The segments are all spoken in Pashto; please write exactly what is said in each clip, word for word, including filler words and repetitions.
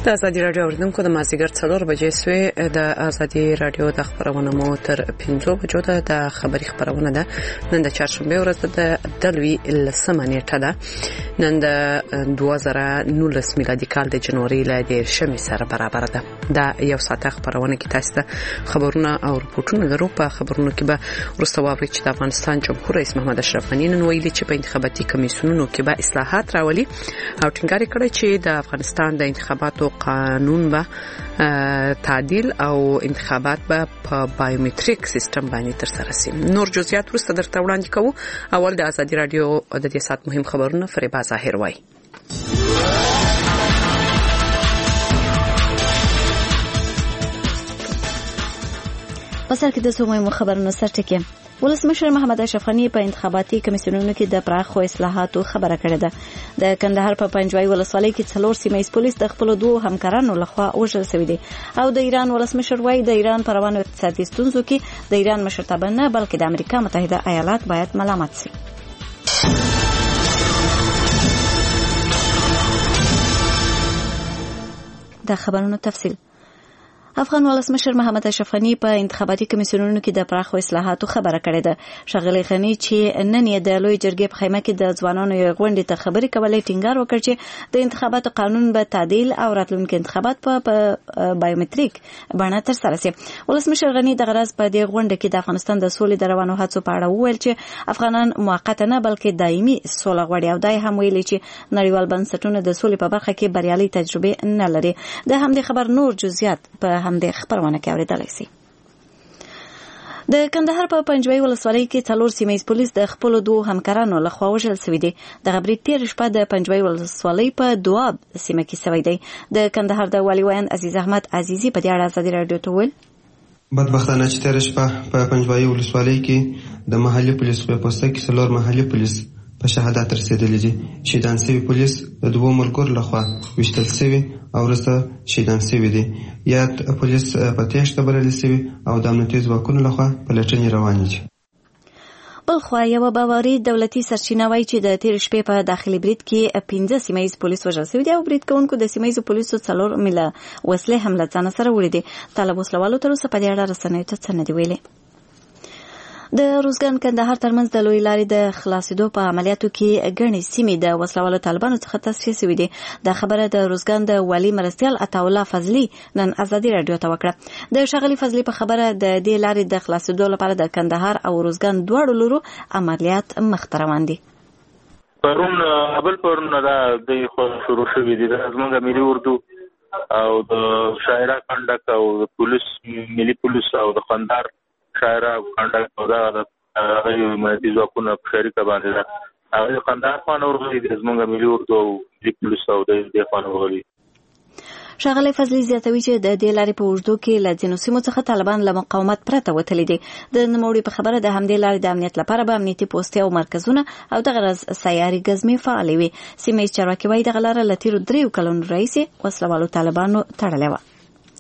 د ازادي رادیو اوریدونکو د مازیګر څلور بجې سوې د ازادي رادیو د خبرونه مو تر پنځو بجو ده د خبري خبرونه ده. نن د چهارشنبه ورځ ده د دلوي لسمه نیټه ده. نن د دوه زره نولس میلادي کال د جنوري ل دې شمې سره برابر ده. دا یو ساعت خبرونه کې تاسو ته خبرونه او رپورټونه درو. په خبرونو کې به ورسته واورئ چې د افغانستان جمهور رئیس محمد اشرف غني نن ویلي چې په انتخاباتي کمیسیونونو کې به اصلاحات راولي او ټینګار کړی چې د افغانستان د انتخاباتو قانون به تعدیل او انتخابات به په بایومټریک سیستم باندې تر سره شي. نور جزئیات ورسته درته وړاندې کوو. اول د ازادي رادیو د دې سات مهم خبرونه فریبا ظاهر وای. پسر کې د سومې خبرونو سرټکی ولسمشر محمد اشرف غني په انتخاباتي کمیسیونونو کې د پراخو اصلاحاتو خبره کړې ده. د کندهار په پنجوای ولسوالۍ کې څلور سیمه ایز پولیس د خپل دوه همکارانو لخوا وژل شوی دي او د ایران ولسمشر وایي د ایران پر روانو اقتصادي ستونزو کې د ایران مشرتابه نه بلکې د امریکا متحده ایالات باید ملامت شي. د خبرونو تفصیل افغان ولسمشر محمد اشرف غني په انتخاباتي کمیسیونونو کې د پراخو اصلاحاتو خبره کړې ده. ښاغلی غني چې نن یې د لوی جرګې په خیمه کې د ځوانانو یو غونډې ته خبرې کولې ټینګار وکړ چې د انتخاباتو قانون به تعدیل او راتلونکي انتخابات په بایومټریک بڼه تر سره شي. ولسمشر غني د غرض په دې غونډه کې د افغانستان د سولې د روانو هڅو په اړه وویل چې افغانان موقته نه بلکې دایمي سوله غواړي او دای هم ویلي چې نړیوال بنسټونه د سولې په برخه کې بریالي تجربه نه لري. د همدې خبر نور جزئیات په همدې خبرونه کې اوریدلای شي. د کندهار په پنجوای ولسوالۍ کې څلور سیمه ایز پولیس د خپل دوه همکارانو لخوا وژل شوی دي. د غبري تیر شپه د پنجوای ولسوالۍ په دواب سیمه کې شوی دی. د کندهار د والي ویان عزیز احمد عزیزي په دې اړه ازادي رادیو ته ویل بدبختانه چې تیر شپه په پنجوای ولسوالۍ کې د محلي پولیس په پوسټ کې څلور محلي پولیس په شهادت رسیدلي دي. شهیدان شوي پولیس د دوه ملګرو لخوا وشتل شوي او وروسته شهیدان شوي دي. یا پولیس په تېښته بریالي شوي او د امنیتي ځواکونو لخوا پلټنې روانې دي. بلخوا یوه باوري دولتي سرچینه وایي چې د تیر شپې په داخلي برید کې پنځه سیمه ایز پولیس وژل شوي دي او برید کوونکو د سیمه ایزو پولیسو څلور میله وسلې هم له ځانه سره وړي دي. طالب وسلوالو تر اوسه په دې اړه رسنیو ته څه نه دي ویلي. د روزګان کندهار ترمنځ د لوی لارې د خلاصېدو په عملیاتو کې ګڼې سیمې د وسلوالو طالبانو څخه تصفیه شوې دي. دا خبره د روزګان د والي مرستیال عطاالله فضلي نن ازادي رادیو ته وکړه. د ښاغلي فضلي په خبره د دې لارې د خلاصېدو لپاره د کندهار او روزګان دواړو لورو عملیات مخته روان دي. پرون ابل پرون دا د شروع شوې دي د زمونږ ملي اردو او د شاعره کنډک او د پولیس ملي پولیس او د خندار شاعره کنډک او دا هغه ملي ځواکونه په شریکه باندې ده. هغه خندار خان ورغلي د زمونږ ملي اردو او ملي پولیس او د دې خان ورغلي. ښاغلی فضلي زیاتوي چې د دې لارې په اوږدو کې له ځینو سیمو څخه طالبان له مقاومت پرته وتلي دي. د نوموړي په خبره د همدې لارې د امنیت لپاره به امنیتي پوستې او مرکزونه او دغه راز سیاري ګزمې فعالې وي. سیمه ایز چارواکي وایي دغه لاره له تېرو دریو کلونو راهیسې وسلوالو طالبانو تړلې وه.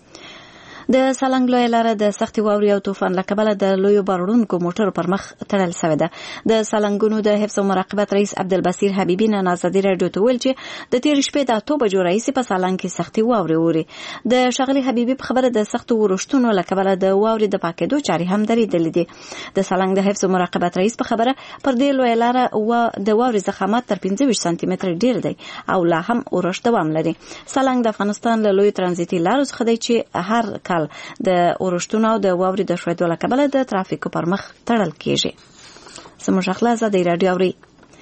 د سالنګ لویه لاره د سختې واورې او طوفان له کبله د لویو باروړونکو موټرو پر مخ تړل شوې ده. د سالنګونو د حفظ او مراقبت رئیس عبدالبصیر حبیبي نن ازادي رادیو ته ویل چې د تېرې شپې د اتو بجو راهیسې په سالنګ کې سختې واورې اوري. د ښاغلي حبیبي په خبره د سختو ورښتونو له کبله د واورې د پاکېدو چارې هم درېدلې دي. د سالنګ د حفظ او مراقبت رئیس په خبره پر دې لویه لاره د واورې ضخامت تر پنځه ویشت سانتي متره ډېر دی او لا هم ورښت دوام لري. سالنګ د افغانستان له لویو ترانزیتي لارو څخه دی چې هر کال د اورښتونو او د واورې د ښویېدو له کبله د ترافیکو پر مخ تړل کېږي. زموږ اخلا ازادي رادیو اوري.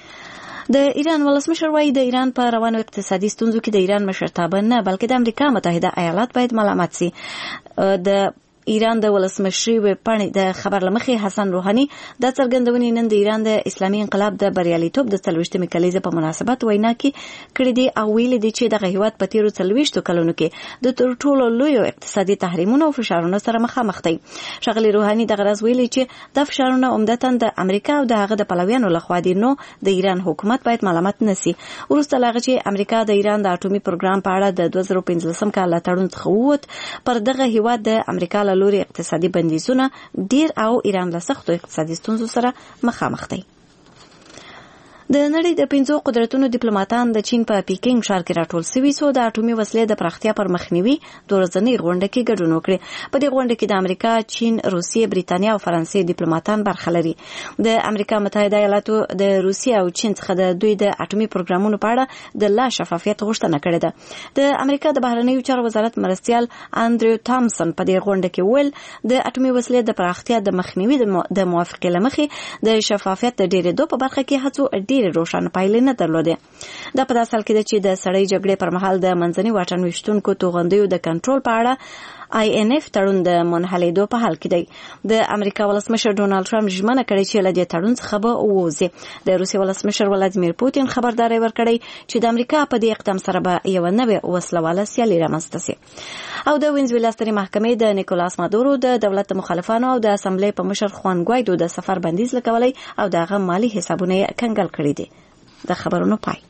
د ایران ولسمشر وایي د ایران په روانو اقتصادي ستونزو کې د ایران مشرتابه نه بلکې د امریکا متحده ایالات باید ملامت شي. د ایران د ولسمشري وپاڼې د خبر لمخې حسن روحاني د څرګندونې نن د ایران د اسلامي انقلاب د بریالیتوب د څلوېښتمې کلیزې په مناسبت وینا کې کړې دي او ویلي دي چې دغه هیواد په تیرو څلوېښتو کلونو کې د تر ټولو لویو اقتصادي تحریمونو او فشارونو سره مخامخ دی. ښاغلي روحاني دغه راز ویلي چې دا فشارونه عمدتاً د امریکا او د هغه د پلویانو لخوا دي نو د ایران حکومت باید ملامت نسی. وروسته له هغه چې امریکا د ایران د اټومي پروګرام په اړه د دوه زره پنځلسم کال له تړون څخه ووت پر دغه هیواد د امریکا له لوري اقتصادي بندیزونه ډیر او ایران له سختو اقتصادي ستونزو سره مخامخ دی. د نړۍ د پنځو قدرتونو ډیپلوماټان د چین په پیکینګ ښار کې راټول سوي سو د اټومي وسلې د پراختیا پر مخنیوي د ورځنۍ غونډه کې ګډون وکړي. په دې غونډه کې د امریکا، چین، روسیې، بریتانیا او فرانسې ډیپلوماټان برخه لري. د امریکا متحده ایالاتو د روسیې او چین څخه د دوی د اټومي پروګرامونو په اړه د لا شفافیت غوښتنه کړې ده. د امریکا د بهرنیو چارو وزارت مرستیال انډریو تامسن په دې غونډه کې ویل د اټومي وسلې د پراختیا د مخنیوي د موافقې لمخې د شفافیت د ډیرېدو په برخه کې هڅو ډېرې روښانه پایلې نه درلودې. دا په داسې حال کې ده چې د سړې جګړې پر مهال د منځني واټن ویشتونکو توغندیو د کنټرول په اړه آی ان اف تړون د منحلېدو په حال کې دی. د امریکا ولسمشر ډونالد ټرمپ ژمنه کړې چې له دې تړون څخه به ووځي. د روسیې ولسمشر ولادیمیر پوتین خبرداری ورکړی چې د امریکا په دې اقدام سره به یو نوې وسلواله سیالي رامنځته شي. او د وینزویلا سترې محکمې د نیکولاس مادورو د دولت مخالفانو او د اسمبلی په مشر خوان ګوایدو د سفر بندیز لګولی او دغه مالی حسابونه یې کنګل کړي دي. د خبرونو پای.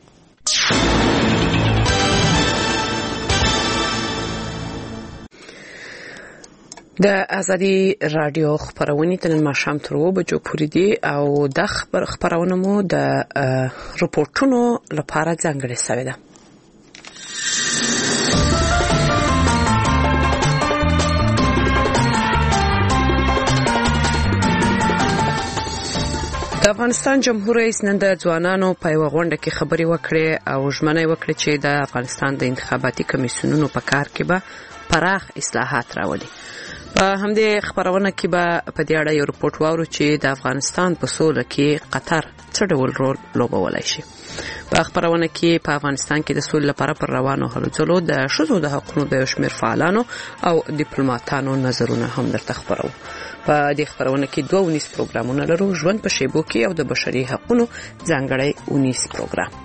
د ازادي رادیو خبرونه تل ماښام تر اوه بجو پورې دي او د خبر خبرونه مو د رپورټونو لپاره ځانګړې شوې ده. د افغانستان جمهور رئیس نن د ځوانانو په یوه غونډه کې خبرې وکړې او ژمنه یې وکړه چې د افغانستان د انتخاباتي کمیسیونونو په کار کې به پراخ اصلاحات راولي. په همدې خبرونه کې به په دې اړه یو رپورټ واورو چې د افغانستان په سوله کې قطر څه ډول رول لوبولی شي. په خبرونه کې په افغانستان کې د سولې لپاره پر روانو هلو ځلو د ښځو د حقوقو د شمیر فعالانو او ډیپلوماټانو نظرونه هم درته خبرو. په دې خبرونه کې دوه ونیس پروګرامونه لرو، ژوند په شیبو کې او د بشري حقوقو ځانګړی ونیس پروګرام.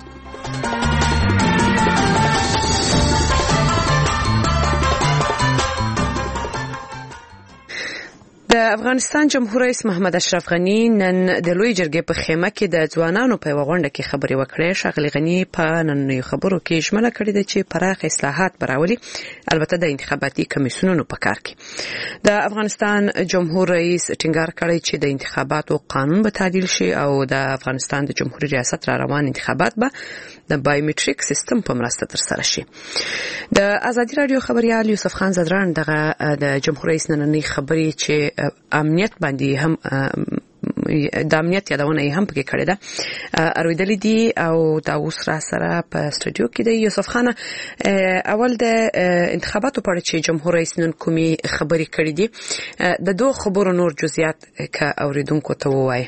د افغانستان جمهور رئیس محمد اشرف غنی نن د لوی جرګې په خیمه کې د ځوانانو په غونډه کې خبرې وکړې. ښاغلي غنی په نننیو خبرو کې ژمنه کړې ده چې پراخ اصلاحات براولي، البته د انتخاباتي کمیسیونونو په کار کې. د افغانستان جمهور رئیس ټینګار کړی چې د انتخاباتو قانون به تعدیل شي او د افغانستان د جمهوریت ریاست را روان انتخابات به د بایومټریک سیستم په مرسته ترسره شي. د ازادي رادیو خبريال یوسف خان زدران دغه د جمهور رئیس نننی خبرې چې امنیت باندې هم د امنیت یادونه یې هم پکې کړې ده ارویدلې دي او دا اوس را سره په استودیو کې دی. یوسف خان، اول د انتخاباتو په اړه چې جمهور رئیس نن کومي خبرې کړې دي د دوه خبرو نور جزئیات که اوریدونکو ته ووایي.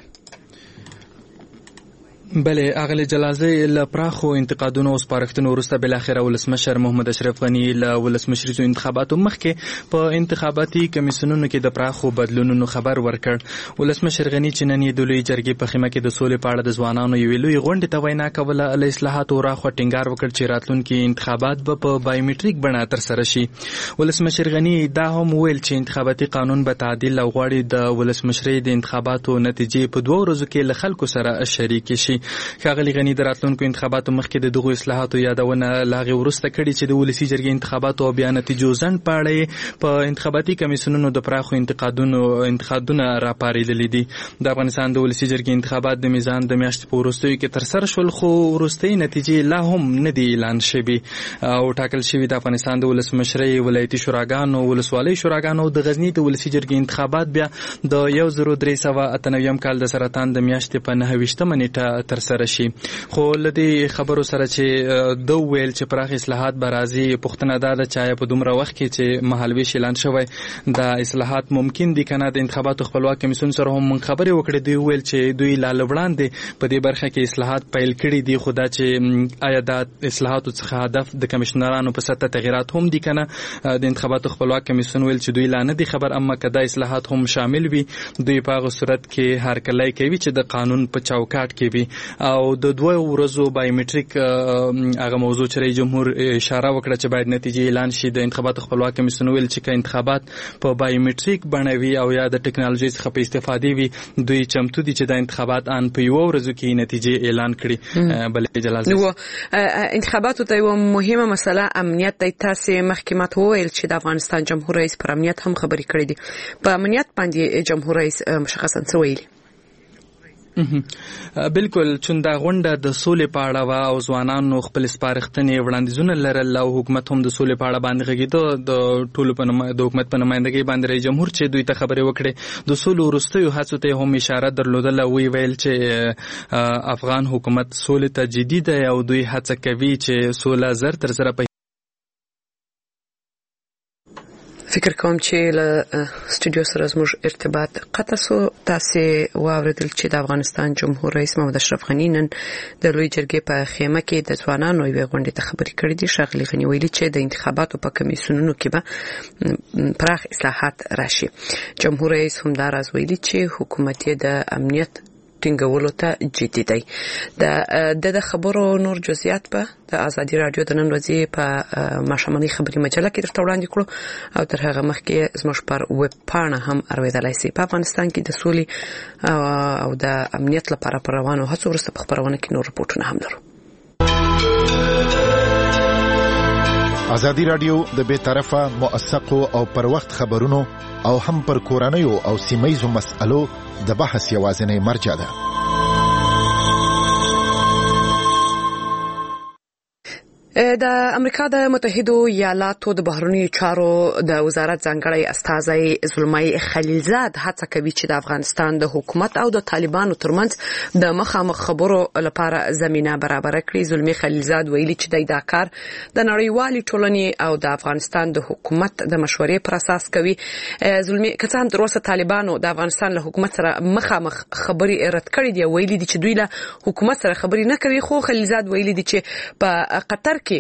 بله اغلی جلازه لپراخو انتقادونو او سپارښتنو وروسته بل اخر ولسمشر محمد اشرف غنی له ولسمشریزو انتخاباتو مخکې په انتخاباتي کمیسیونونو کې د پراخو بدلونونو خبر ورکړ. ولسمشر غنی چې نن د لوی جرګې په خیمه کې د سولې په اړه د ځوانانو یوې لوی غونډې ته وینا کوله. له اصلاحاتو راخوا ټینګار وکړ چې راتلونکي انتخابات به په بایومټریک بڼه ترسره شي. ولسمشر غنی دا هم ویل چې انتخاباتي قانون به تعدیل او غواړي د ولسمشری د انتخاباتو نتیجې په دوه ورځو کې له خلکو سره شریک شي. ښاغلي غنی د راتلونکو انتخاباتو مخکې د دغو اصلاحاتو یادونه لاغې ورسته کړي چې د ولسی جرګې انتخاباتو او بیا نتیجو ځنډ په اړه په انتخاباتي کمیسیونونو د پراخو انتقادونو انتقادونه راپارېدلي دي. د افغانستان د ولسی جرګې انتخابات د میزان د میاشتې په وروستیو کې ترسره شول، خو وروستۍ نتیجې لا هم نه دي اعلان شوي او ټاکل شوي. د افغانستان د ولسمشرۍ ولایتي شوراګانو، ولسوالۍ شوراګانو او د غزني د ولسی جرګې انتخابات بیا د یو زر درې سوه اته نوي کال د سرطان د میاشتې په نهه ویشتمه نیټه ترسره شي. خو لدې خبرو سره چې دو ویل چې پراخ اصلاحات به راځي، پوښتنه دا ده چې په دومره وخت کې چې مهالویش اعلان شوی دا اصلاحات ممکن دي کنه. د انتخاباتو خپلواک کمیسیون سره هم خبرې وکړې، دوی ویل چې دوی لا لوړاندې په دې برخه کې اصلاحات پیل کړي دي، خو دا چې آیا د اصلاحاتو څخه هدف د کمشنرانو په سطح تغیرات هم دي کنه. د انتخاباتو خپلواک کمیسیون ویل چې دوی لا نه دي خبر، اما کدا اصلاحات هم شامل وي دوی په هغه صورت کې هر کله کوي چې د قانون په چوکاټ کې وي. او د دوه ورځو بایومټریک هغه موضوع چې رئیس جمهور اشاره وکړه چې باید نتیجې اعلان شي. د انتخاباتو خپلواک کمیسیون ویل چې انتخابات په بایومټریک بڼه وي او یا د ټکنالوژي څخه په استفادې وي، دوی چمتو دي چې د انتخابات ان په یو ورځو کې نتیجې اعلان کړي. بلې جلال نو انتخاباتو ته یو مهمه مسله امنیت دی. تاسو مخکې ماته وویل چې د افغانستان جمهور رئیس پر امنیت هم خبرې کړې دي. په امنیت باندې جمهور رئیس مشخصا څه ویلي؟ بالکل چون دا غونډه د سولې په اړه وا او ځوانانو خپل سپارښتنې وړاندیزونه لرل او حکومت هم د سولې په اړه باندې غږیدو د ټولو په نوم د حکومت په نمائندګۍ باندې رئیس جمهور چې دوی ته خبرې وکړې د سولې وروستیو هڅو ته هم اشاره درلودله وی ویل چې افغان حکومت سولې ته جدي دی او دوی هڅه کوي چې سوله زر تر زره په فکر کوم چې له سټوډیو سره زموږ ارتباط قطع سو. تاسو واوریدل چې د افغانستان جمهور رئیس محمد اشرف غنی نن د لوی جرګې په خیمه کې د ځوانانو یوې غونډې ته خبرې کړې دي. ښاغلي غنی ویلي چې د انتخاباتو په کمیسیونونو کې به پراخ اصلاحات راشي. جمهور رئیس هم دا راز ویلي چې حکومت د امنیت ټینګولو ته جدي دی. د د خبرو نور جزئیات په د ازادي رادیو د نن ورځې په ماشوماني خبري مجله کې درته وړاندې کړو او تر هغه مخکې زموږ پر ویب پاڼه هم اورېدلای شئ. په افغانستان کې د سولې او د امنیت لپاره پر روانو هڅو وروسته په خبرونه کې نور رپورټونه هم لرو. ازادي رادیو د بے طرفه موثقو او پر وخت خبرونو او هم پر کورنیو او سیمایزو مسألو د بحث یوازینی مرجع ده. د امریکا د متحده ایالاتو د بهرنیو چارو د وزارت ځانګړی استازی زلمي خلیلزاد هڅه کوي چې د افغانستان د حکومت او د طالبانو ترمنځ د مخامخ خبرو لپاره زمينه برابر کړي. زلمي خلیلزاد ویلي چې د کار د نړیوالې ټولنې او د افغانستان د حکومت د مشورې پر اساس کوي. زلمي کسان تر اوسه طالبانو د افغانستان له حکومت سره مخامخ خبري رد کړي دي. ویلي دي چې دوی له حکومت سره خبري نه کوي. خو خلیلزاد ویلي دي چې په قطر کې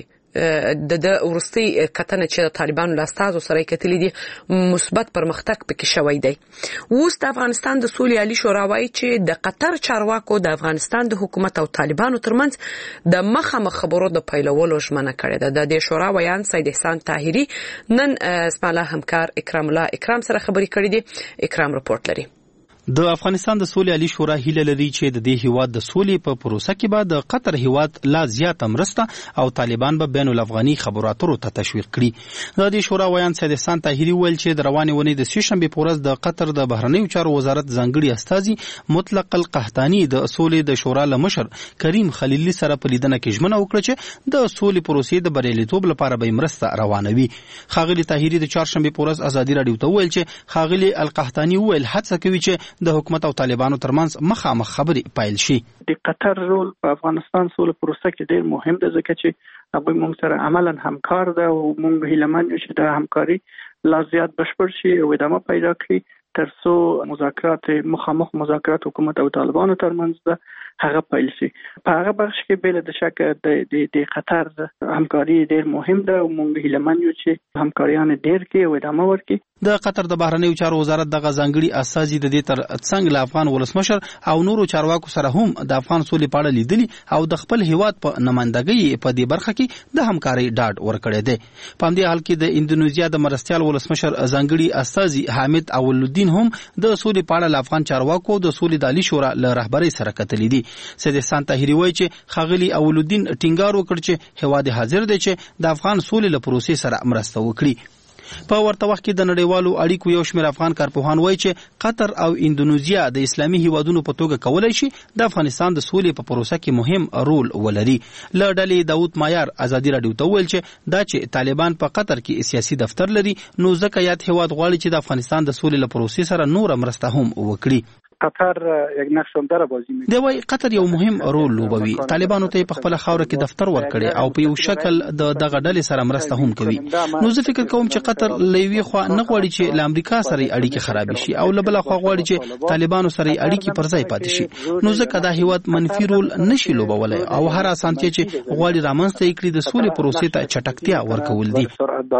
د د ورستي کتنه چې طالبانو له استازو سره کتلې دي مثبت پرمختګ پکې شوی دی. اوس د افغانستان د سولې عالی شورا وايي چې د قطر چارواکو د افغانستان د حکومت او طالبانو ترمنځ د مخامخ خبرو د پیلولو ژمنه کړې ده. د دې شورا ویان سید احسان طاهری نن اسماعیل همکار اکرام الله اکرام سره خبرې کړې دي. اکرام رپورټ لري. د افغانستان د سولې عالی شورا هیله لري چې د دې هیواد د سولې په پروسه کې به د قطر هیواد لا زیاته مرسته او طالبان به بین الافغاني خبرو اترو ته تشویق کړي. د دې شورا ویان سید احسان طاهری ویل چې د روانې ونې د سې شنبې په ورځ د قطر د بهرنیو چارو وزارت ځانګړي استازي مطلق القحطاني د سولې د شورا لمشر کریم خلیلي سره په لیدنه کې ژمنه وکړه چې د سولې پروسې د بریالیتوب لپاره به مرسته روانوي. خاغلی طاهری د چهارشنبې په ورځ ازادي رادیو ته ویل چې خاغلی القحطاني ویل هڅه کوي چې د حکومت او طالبانو ترمنځ مخامخ خبرې پایل شي. د قطر رول په افغانستان سولې پروسه کې ډېر مهم دی ځکه چې هغه موږ سره عملاً همکار ده او موږ هیلهمن یو چې د همکاري لا زیات بشپړ شي او ادامه پیدا کړي ترڅو مذاکرات مخامخ مذاکرات حکومت او طالبانو ترمنځ ده هغه پیل شي. په هغه بخش کې بل د شک د د قطر همکاري ډېر مهم ده او موږ هیلهمن یو چې همکاریان ډېر کې او ادامه ورکړي. د قطر د بهرنیو چارو وزارت د غزانګړي اساسي د دې تر څنګ له افغان ولسمشر او نورو چارواکو سره هم د افغان سولې په اړه لیدلي او د خپل هیواد په نمائندګۍ په دې برخه کې د همکارۍ ډاډ ورکړی دی. په همدې حال کې د اندونیزیا د مرستيال ولسمشر ځانګړي اساسي حامد اولالدین هم د سولې په اړه له افغان چارواکو د سولې د عالی شورا له رهبرۍ سره کتلې دي. سید احسان طاهری وایي چې خاغلی اولالدین ټینګار وکړ چې هیواد حاضر دی چې د افغان سولې له پروسې سره مرسته وکړي. په ورته وخت کې د نړیوالو اړیکو یو شمېر افغان کارپوهان وایي چې قطر او اندونیزیا د اسلامي هیوادونو په توګه کولای شي د افغانستان د سولې په پروسه کې مهم رول ولري. له ډلې داود مایار ازادي رادیو ته ویل چې دا چې طالبان په قطر کې سیاسي دفتر لري نو ځکه یاد هیواد غواړي چې د افغانستان د سولې له پروسې سره نور مرسته هم وکړي. قطر یک نقش اندر بازی میکنه. دی وای قطر یو مهم رول لوبوي. طالبانو ته په خپل خاور کې دفتر ورکړي او په یو شکل د دغه ډلې سره مرسته هم کوي. نو زه فکر کوم چې قطر لوي خو نه غواړي چې له امریکا سره اړیکې خراب شي او له بل خو غواړي چې طالبانو سره اړیکې پر ځای پاتې شي. نو ځکه دا هیواد منفي رول نشي لوبولای او هر اسانتیا چې غواړي رامنځته کړي د سولې پروسې ته چټکتیا ورکول دي.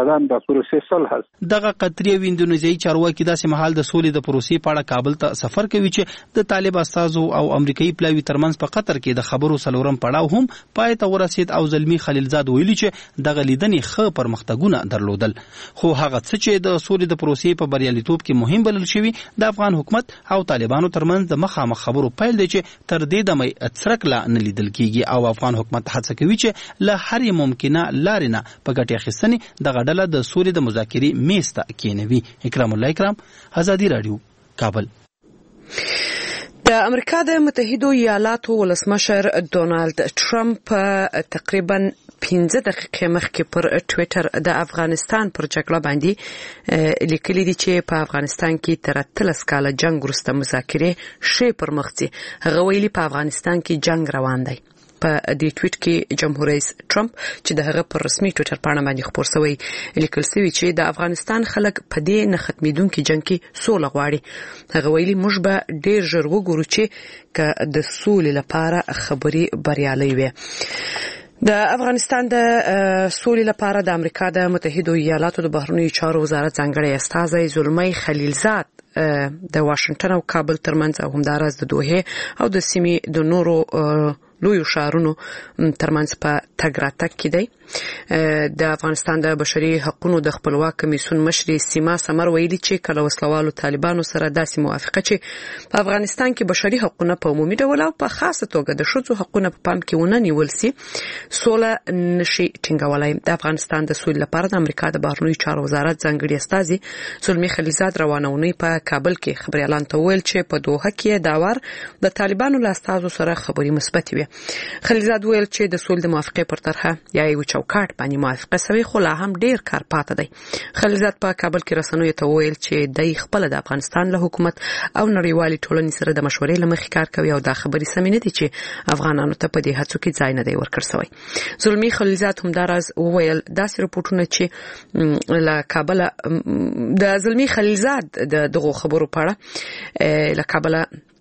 دغه قطري او اندونیزیایي چارواکي داسې مهال د سولې د پروسې په اړه کابل ته سفر کوي چې د طالب استازو او امریکایي پلاوی ترمنځ په قطر کې د خبرو سلورم پړاو هم پای ته ورسید او زلمی خلیلزاد ویلي چې دغه لیدنې ښه پرمختګونه درلودل. خو هغه څه چې د سولې د پروسې په بریالیتوب کې مهم بلل شوی د افغان حکومت او طالبانو ترمنځ د مخامخ خبرو پیل دی چې تر دې دمه اتسرک لا نه لیدل کیږي او افغان حکومت هڅه کوي چې له هر ممکنه لارې نه په ګټه اخیستنې د غډله د سولې د مذاکرې میسته کېنوي. اکرام الله اکرام، ازادي رادیو، کابل. د امریکا د متحده ایالاتو ولسمشر ډونالد ټرمپ تقریبا پنځه دقیقې مخکې پر ټوئیټر د افغانستان پر جګړه باندې لیکلي دي چې په افغانستان کې تر اتلس کاله جنگ وروسته مذاکرې شي پر مخ ځي. هغه ویلي په افغانستان کې جنگ روان دی. په دې ټویټ کې جمهور رئیس ټرمپ چې د هغه پر رسمي ټوئیټر پاڼه باندې خبر شوی لیکل شوی چې د افغانستان خلک په دې نه ختمیدونکو جنگ کې سوله غواړي. هغه ویلي موږ به ډیر ژر وګورو چې ک د سولې لپاره خبري بریالي وي. د افغانستان د سولې لپاره د امریکا د متحده ایالاتو د بهرنیو چارو وزارت ځانګړی استازی زلمی خلیلزاد د واشنگټن او کابل ترمنځ او همدارس د دوحه او د سیمې د نورو لوی شهرونو ترمنځ په تګ راتګ کې دی. د افغانستان د بشري حقوقو د خپلواک کمیسیون مشر سیما سمر ویلي چې کله وسلوالو طالبانو سره داسې موافقه چې په افغانستان کې بشري حقوقونه په عمومي ډول او په خاصه توګه د ښځو حقوقونه په پام کې ونه نیول سي سوله نشي ټینګولای. د افغانستان د سولې لپاره د امریکا د بهرنیو چارو وزارت ځانګړي استازي زلمی خلیلزاد روانونی په کابل کې خبري اعلان ته ویل چې په دوحه کې دا وار د طالبانو له استازو سره خبري مثبت وي. خلیلزاد ویل چې د سولې د موافقې پر طرحه یا یو چوکاټ باندې موافقه شوی خو لا هم ډیر کار پاتې دی. خلیلزاد په کابل کې رسنیو ته ویل چې د خپل د افغانستان له حکومت او نړیوالي ټولنې سره د مشورې لمخې کار کوي او دا خبري سمې نه دي چې افغانانو ته په دې هڅو کې ځای نه دی ورکړ شوی. زلمی خلیلزاد هم دراز ویل داسې رپورټونه چې له کابل د زلمی خلیلزاد د دغه خبرو په اړه له کابل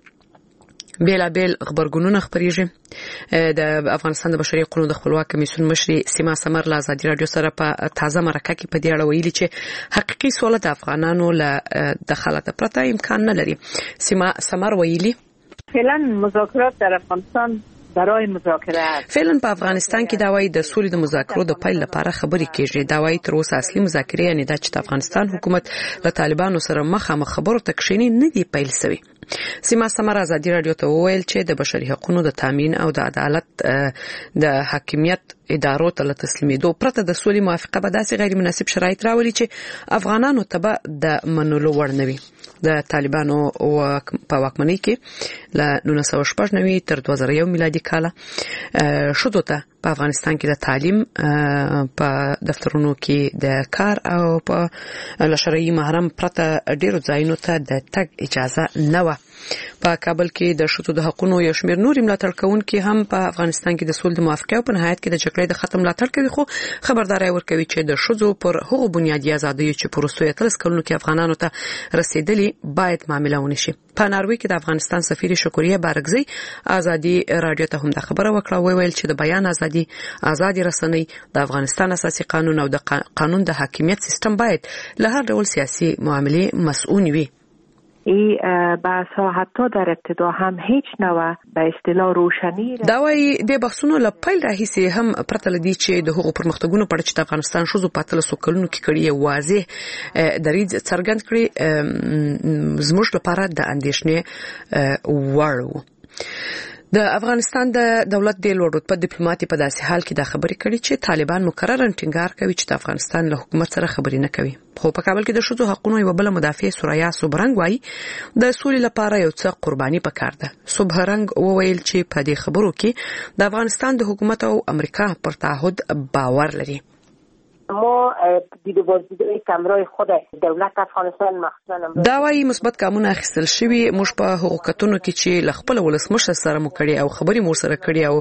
بیلا بیل خبرګونونه خبريږي. د افغانستان د بشري حقوقو د خپلواک کمیسیون مشر سیما سمر له ازادي رادیو سره په تازه مرکه کې په دې اړه ویلي چې حقيقي سوله د افغانانو له دخالت پرته امکان نه لري. سیما سمر ویلي فعلا مذاکرات در افغانستان برای مذاکره فعلا په افغانستان کې دا وایي د سولې د مذاکرو د پیل لپاره خبرې کیږي. دا وایي تر اوسه اصلي مذاکرې یعنی د چې افغانستان حکومت له طالبانو سره مخامخ خبرو ته کښینی نه دی پیل شوی. سیما سمر ازادي رادیو ته وویل چې د بشري حقوقو د تامین او د عدالت د حاکمیت ادارو ته تسلیمېدو پرته د سولې موافقه به داسې غیر مناسب شرایط راولي چې افغانانو ته د منلو وړ نه وي. د طالبانو په واکمنۍ کې له نولس سوه شپږ نوي تر دوه زره یو میلادي کال شودو ته په افغانستان کې د تعلیم په دفترونو کې د کار او په لشرعي محرم پرته ډیرو ځایونو ته د تګ اجازه نه و. په کابل کې د شتو د حقوقو یو شمېر نور ملاتړ کوونکي هم په افغانستان کې د سولې د موافقه او په نهایت کې د جګړې د ختم ملاتړ کوي خو خبرداري ورکوي چې د شذو پر هغو بنیادي ازادۍ چې پر وسوي تلس کلونو کې افغانانو ته رسیدلي باید معاملې ونشي. په ناروې کې د افغانستان سفیر شکریه بارګزی ازادي رادیو ته هم د خبره وکړه ویل چې د بیان ازادي ازادي رسنۍ د افغانستان اساسي قانون او د قانون د حاکمیت سیستم باید له هر ډول سیاسي معاملې مسئول وي. ای بحث ها حتی در ابتدا هم هیچ نوع به اصطلاح روشنی دا وايي د بحثونو له پیل راهیسې هم پرته لدی چې د حقوقو پرمختګونو په اړه چې افغانستان شوزو په تل سکلونو کې کړي واضح دریځ څرګند کړي زموږ لپاره د اندیشنې وړ. د افغانستان د دولت د لوړ رتبه ډیپلوماټي په داسې حال کې دا خبرې کړي چې طالبان مکررن ټینګار کوي چې د افغانستان له حکومت سره خبرې نه کوي. خو په کابل کې د شذو حقوقو یو بل مدافع سوریا صبرنګ وایي د سولې لپاره یو څه قرباني پکار ده. صبرنګ وویل چې په دې خبرو کې د افغانستان د حکومت او امریکا پر تعهد باور لري. ما دیده بازدیدهای کمرای خود دولت افغانستان مخصوصا دا وايي مثبت ګامونه اخیستل شوي موږ په حقوقتونو کې چې لخپل ولسمشر سره مو کړی او خبري مو سره کړی او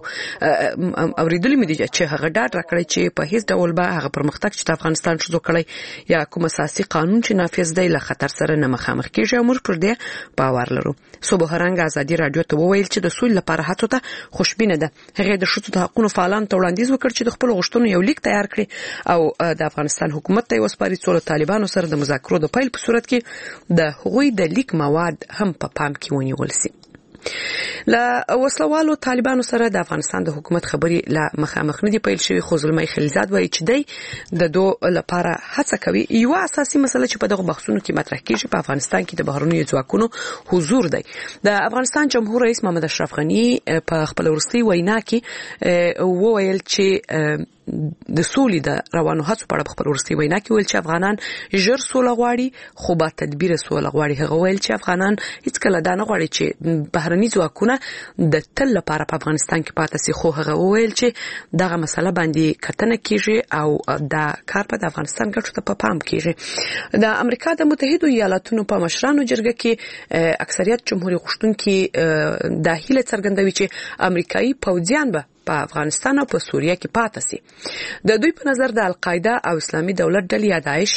اوریدلې مې دي چې هغه ډاډ راکړی چې په هیڅ ډول به هغه پرمختګ چې افغانستان شوزو کړی یا کوم اساسي قانون چې نافذ دی له خطر سره نه مخامخ کیږي او موږ پر دې باور لرو. صبحرنګ ازادي رادیو ته وویل چې د سولې لپاره هڅو ته خوشبینه ده. هغه د شتو د حقوقو فعالان ته وړاندیز وکړ چې د خپل غوښتنو یو لیک تیار کړي او د افغانستان حکومت ته وسپاري څو طالبانو سره د مذاکرو د پیل په صورت کې د هغوی د لیک مواد هم په پا پام کې ونیول شي. ل وسلوالو طالبانو سره د افغانستان د حکومت خبري ل مخامخ نه دی پیل شوی خو زلمی خلیزاد وایي چې دی د دو لپاره هڅه کوي. یو اساسي مسله چې په دغه بحثونو کې مطرح کیږي په افغانستان کې د بهرنیو ځواکونو حضور دی. د افغانستان جمهور رئیس محمد اشرف غنی په خپل وروستي وینا کې وویل چې د سولې د روانو هڅو په اړه خپل وروستي وینا کې ویل چې افغانان ژر سوله غواړي خو با تدبیر سوله غواړي. هغه ویل چې افغانان هیڅ کله دا نه غواړي چې بهرني ځواکونه د تل لپاره په افغانستان کې پاتې شي. خو هغه ویل چې دغه مسله باندې کتنه کیږي او دا کار په افغانستان کې ته په پام کیږي. د امریکا د متحده ایالاتونو په مشرانو جرګه کې اکثریت جمهوریت غوښتونکي د هیله څرګندوي چې امریکایي پوځیان به په افغانستان او په سوریه کې پاتې شي. د دوی په نظر د القاعده او اسلامي دولت ډلې یا داعش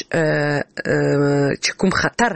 چې کوم خطر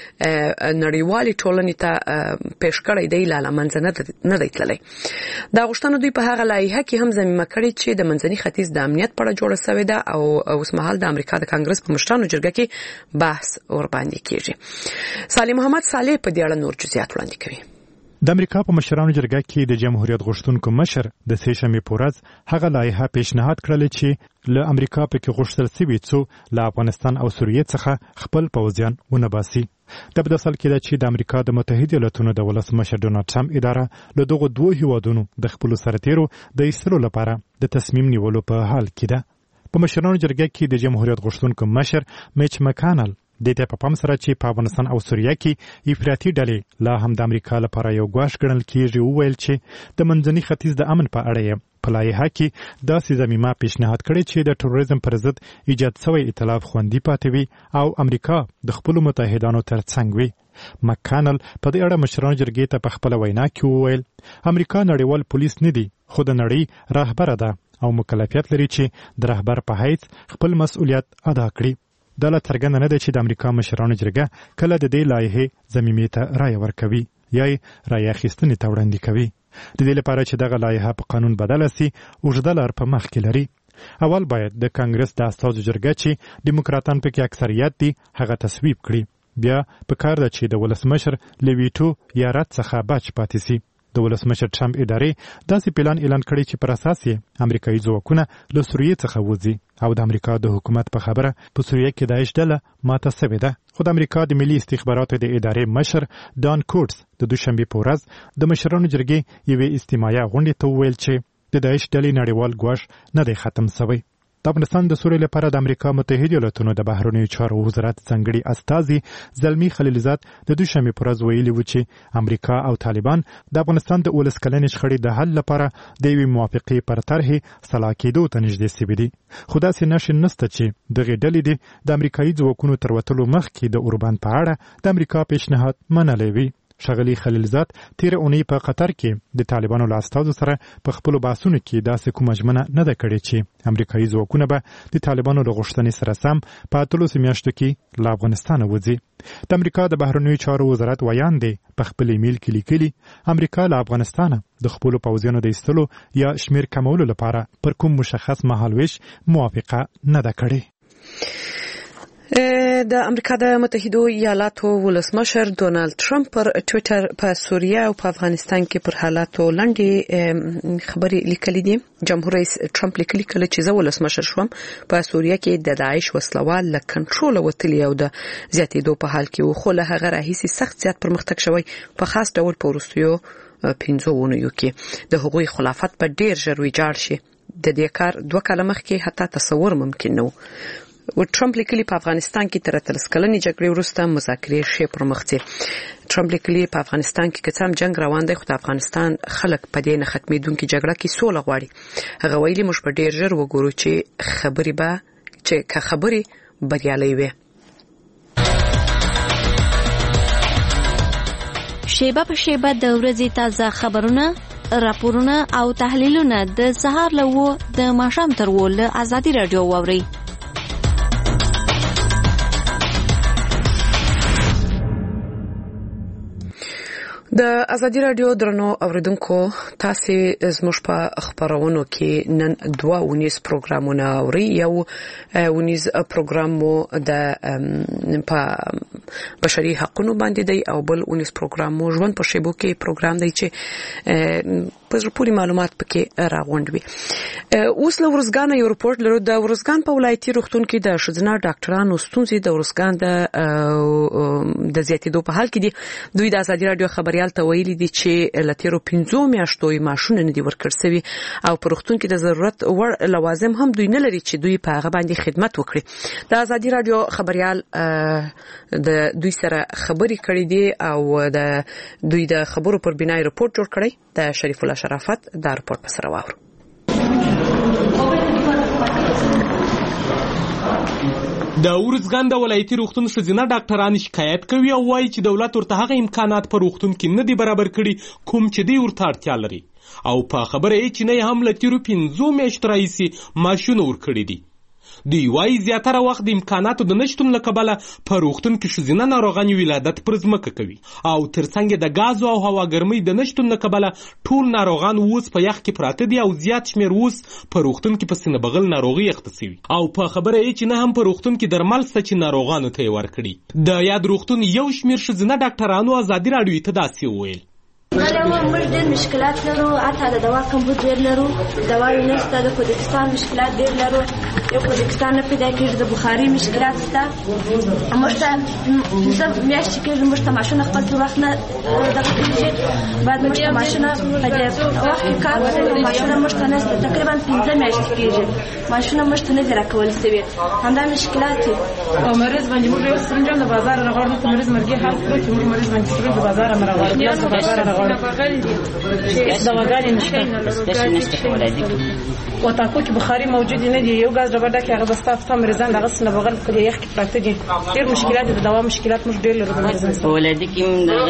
نړیوالې ټولنې ته پیش کړی دی لاله منځ نه دی تللی. دا غوښتنه دوی په هغه لایحه کې هم ضمیمه کړې چې د منځني ختیځ د امنیت په اړه جوړه شوې ده او اوس مهال د امریکا د کانګرس په مشرانو جرګه کې بحث ور باندې کیږي. صالح محمد صالح په دې اړه نور جزئیات وړاندې کوي. د امریکا په مشرانو جرګه کې د جمهوریت غوښتونکو مشر د سه شنبې په ورځ هغه لایحه پیشنهاد کړل چې له امریکا په کې غوښتل شوی څو له افغانستان او سوریه څخه خپل پوځیان ونه باسي. د په داسل کې ده چې د امریکا د متحده ایالاتونو د ولسمشر ډونالد ټرمپ اداره له دغه دوه هیوادونو د خپل سرتیرو د ایستلو لپاره د تصمیم نیولو په حال کې ده. په مشرانو جرګه کې د جمهوریت غوښتونکو مشر میچ مکانل د دې په پام سره چې په افغانستان او سوریه کې افراطي ډلې لا هم د امریکا لپاره یو ګواښ ګڼل کیږي وویل چې د منځني ختیځ د امن په اړه یې په لایحه کې داسې ضمیمه پیشنهاد کړې چې د تروریزم پر ضد ایجاد شوی ائتلاف خوندي پاتې وي او امریکا د خپلو متحدانو ترڅنګ وي. مکانل په دې اړه مشرانو جرګې ته په خپله وینا کې وویل امریکا نړیوال پولیس نه دی خو د نړۍ رهبره ده او مکلفیت لري چې د رهبر په حیث خپل مسؤلیت ادا کړي. دا لا څرګنده نه ده چې د امریکا مشرانو جرګه کله د دې لایحې ضمیمې ته رایه ورکوي یا یې رایه اخیستنې ته وړاندې کوي. د دې لپاره چې دغه لایحه په قانون بدله سي اوږده لار په مخ کې لري. اول باید د کانګرس د استازو جرګه چې دیموکراتان پکې اکثریت دي هغه تصویب کړي. بیا په کار ده چې د ولسمشر له ویټو یا رد څخه بچ پاتې سي. د ولسمشر ټرمپ ادارې داسې پلان اعلان کړی چې پر اساس یې امریکایي ځواکونه له سوریې څخه وځي او د امریکا د حکومت په خبره په سوریه کې داعش ډله ماته شوې ده. خو د امریکا د ملي استخباراتو د ادارې مشر دان کوټس د دوشنبې په ورځ د مشرانو جرګې یوې استماعیه غونډې ته وویل چې د داعش ډلې نړیوال ګواښ نه دی ختم شوی. د افغانستان د سولې لپاره د امریکا متحده ایالاتونو د بهرنیو چارو وزارت ځانګړي استازي زلمی خلیلزاد د دوشنبې په ورځ ویلي و چې امریکا او طالبان د افغانستان د ولس کلنې شخړې د حل لپاره د یوې موافقې پر طرحې سلا کېدو ته نږدې شوي دي. خو داسې نښې نشته چې دغې ډلې دې د امریکایي ځواکونو تر وتلو مخکې د اوربان په اړه د امریکا پیشنهاد منلی وي. ښاغلي خلیلزاد تیر اونۍ په قطر کې د طالبانو له استازو سره په خپلو بحثونو کې داسې کومه ژمنه نه ده کړې چې امریکایي ځواکونه به د طالبانو له غوښتنې سره سم په اتلسو میاشتو کې له افغانستانه وځي. د امریکا د بهرنیو چارو وزارت ویان دی په خپل ایمیل کې لیکلي امریکا له افغانستانه د خپلو پوځیانو د ایستلو یا شمیر کمولو لپاره پر کوم مشخص مهالویش موافقه نه ده کړې. د امریکا د متحده ایالاتو ولسمشر ډونالد ټرمپ پر ټوئیټر په سوریه او په افغانستان کې پر حالاتو لنډې خبرې لیکلې دي. جمهور رئیس ټرمپ لیکلي کله چې زه ولسمشر شوم په سوریه کې د داعش وسلوال له کنټرول وتلی او د زیاتېدو په حال کې و خو له هغه راهیسې سخت زیات پرمختګ شوی په خاص ډول په وروستیو پنځو اونیو کې د هغوی خلافت په ډیر ژر ویجاړ شي. د دې کار دوه کاله مخکې حتی تصور ممکن نه و. و ټرمپ لیکلي په افغانستان کې تر اتلس کلنې جګړې وروسته مذاکرې ښې پر مخ ځي. ټرمپ لیکلي په افغانستان کې که څه هم جنګ روان دی خو د افغانستان خلک په دې نه ختمېدونکې جګړه کې سوله غواړي. هغه ویلي موږ به ډېر ژر وګورو چې خبرې به چې که خبرې بریالۍ وي. شیبه په شیبه د ورځې تازه خبرونه، راپورونه او تحلیلونه د سهار له اوه د ماښام تر اوه له ازادي راډیو واورئ. د د ازادي رادیو درنو اوریدونکو تاسو زموږ په خبرونو کې نن دوه ونیس پروګرامونه اوري یو ونیس پروګرام مو د په بشري حقوقو باندې دی او بل ونیس پروګرام مو ژوند په شیبو کې پروګرام دی چې په پوری معلومات پکې راغونډ وي. اوس له ورزګان یو رپورت لرو. د ورزګان په ولایتي روغتون کې د شذنا ډاکټرانو ستونزې د ورزګان د د زیاتېدو په حال کې دي. دوی د ازادي رادیو خبريال ته ویلي دي چې لتیرو پنځو میاشتو ماشونه نه دي ورکړ سوي او په روغتون کې د ضرورت وړ لوازم هم دوی نه لري چې دوی په هغه باندې خدمت وکړي. د ازادي رادیو خبريال د دوی سره خبري کړې دي او د دوی د خبرو پر بنای رپورت جوړ کړی. د شریف الله شرافت دا رپورت په سره واورو. د ورزګان د ولایتي روغتون ښځینه ډاکټران شکایت کوي او وایي چې دولت ورته هغه امکانات په روغتون کې نه دي برابر کړي کوم چې دوی ورته اړتیا لري او په خبره یې چې نه هم له تیرو پنځو میاشتو راهیسې معاشونه ورکړي دي. دوی وایي زیاتره وخت د امکاناتو د نشتون له کبله په روغتون کې ښځینه ناروغان ولادت پر ځمکه کوي او ترڅنګ د غاز او هوا ګرمۍ د نشتون له کبله ټول ناروغان اوس په یخ کې پراته دي او زیات شمیر اوس په روغتون کې په سینه بغل ناروغي اخته شوي او په خبره یې چې نه هم په روغتون کې درمل شته چې ناروغانو ته یې ورکړي. د یاد روغتون یو شمیر ښځینه ډاکټرانو ازادي رادیو ته داسې وویل: موږ ډېر مشکلات لرو، حتی د دوا کمبود ډېر لرو، دوايو نشته، د کوډکستان مشکلات ډېر لرو، یو کوډکستان نه پیدا کېږي، د بخاري مشکلات شته. موږ ته پنځه میاشتې کېږي موږ ته ماشونه خپل پر وخت نه دغه کېږي، باید موږ ته ماشونه په دې وخت کې کار وکړو، ماشونه موږ ته نشته، تقریبا پنځه میاشتې کېږي ماشونه موږ ته نه دي راکول سوي. همدا مشکلات دي. او مریض باندې موږ یو سرنجام د بازار راغړو چې مریض مرګي حال کړو چې موږ مریض باندې سرنج د بازار راغړو د بازار راغړو دواګانې نشته ولادي کې وتاکو کې بخاري موجود نه دي، یو غاز ربړه کې هغه بستاف تم مریضان دغه سن بغل کې یخ کې پراته دي. ډېر مشکلات د دوا مشکلات موږ ډېر لرو د مریضان ولادي کې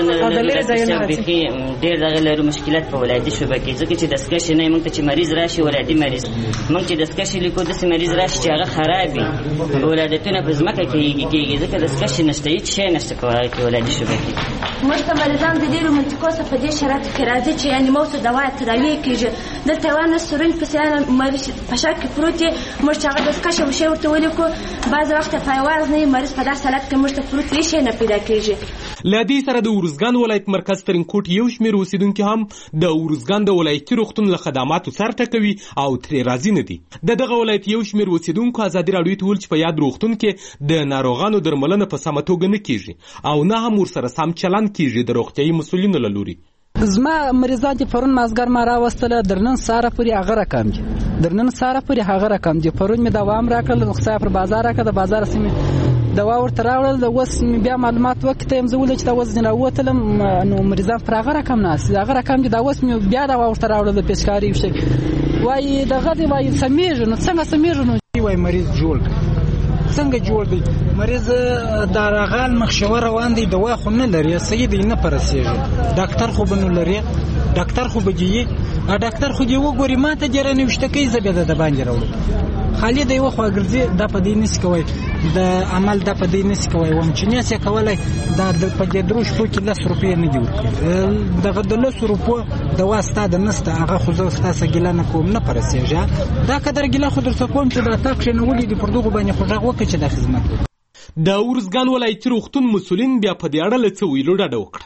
ډېر دغه لرو مشکلات په ولادي شوبه کې ځکه چې دسکش نه موږ ته چې مریض راشي ولادي مریض موږ چې دسکش لیکو د مریض راشي چې هغه خرابي ولادتونه په ځمکه کې کېږي ځکه دسکش نشته هیڅ شی نشته کوي کې ولادي شوبه کې موږ ته مریضان د ډېرو منطقو څخه په دې شرایطو کې راځي چې یعنې موږ ته دوا تداوی کېږي. دلته یوه نه سرنج پسې مریض په شا کې پروت دی، موږ چې هغه دستکش او شی ورته ولیکو بعضې وخت په یوازې نه مریض په داسې حالت کې موږ ته پروت هېڅ شی نه پیدا کېږي. له دې سره د ورزګان ولایت مرکز ترینکوټ یو شمېر اوسېدونکي هم د ورزګان د ولایتي روغتون له خدماتو سر ټکوي او ترې راضي نه دي. د دغه ولایت یو شمېر اوسېدونکو ازادي راډیو ته وویل چې په یاد روغتون کې د ناروغانو درملنه په سمه توګه نه کېږي او نه هم ورسره سم چلند کېږي د روغتیایي مسؤلینو له لوري. زما مریضان چې پرون مازګر ما راوستله درنن ساره پورې هغه رقم دي درنن ساره پورې هغه رقم دي پرون مې دوام راکړل نو خصه پر بازار راکړه د بازار سیمه دوا ورته راوړل د اوس بیا معلومات وکړم یم زه ولې چې د وزن راوتلم نو مریضان پر هغه رقم ناس هغه رقم دي د اوس مې بیا دوا ورته راوړل د پیشکاری وشي وای دغه دی وای سمېږي نو څنګه سمېږي نو وای مریض جوړ څنګه جوړ دی مریض د راغال مخشوه روان دی دوا خو نه لري صحیح دی نه پرسیږي ډاکټر خو بنو لري ډاکټر خو بجی ا ډاکټر خو دی وګوري ماته جره نوشته کوي زبېده د باندې راوړو خالي دی وخو ګرځي د پدې نس کوي د عمل د پدې نس کوي وم چې نه څه کولای د پدې دروش په کې لس روپۍ نه دی دغه د لس روپو د واسطه د نسته هغه خو زه تاسو ګیله نه کوم نه پرسیږي دا قدر ګیله خو درته کوم چې دا تاک نه ولې دی پر دغه باندې خو ځغ وکړي چې د خدمت د ورزګان ولایتي روغتون مسؤلین بیا په دې اړه له څه ویلو ډډه وکړه.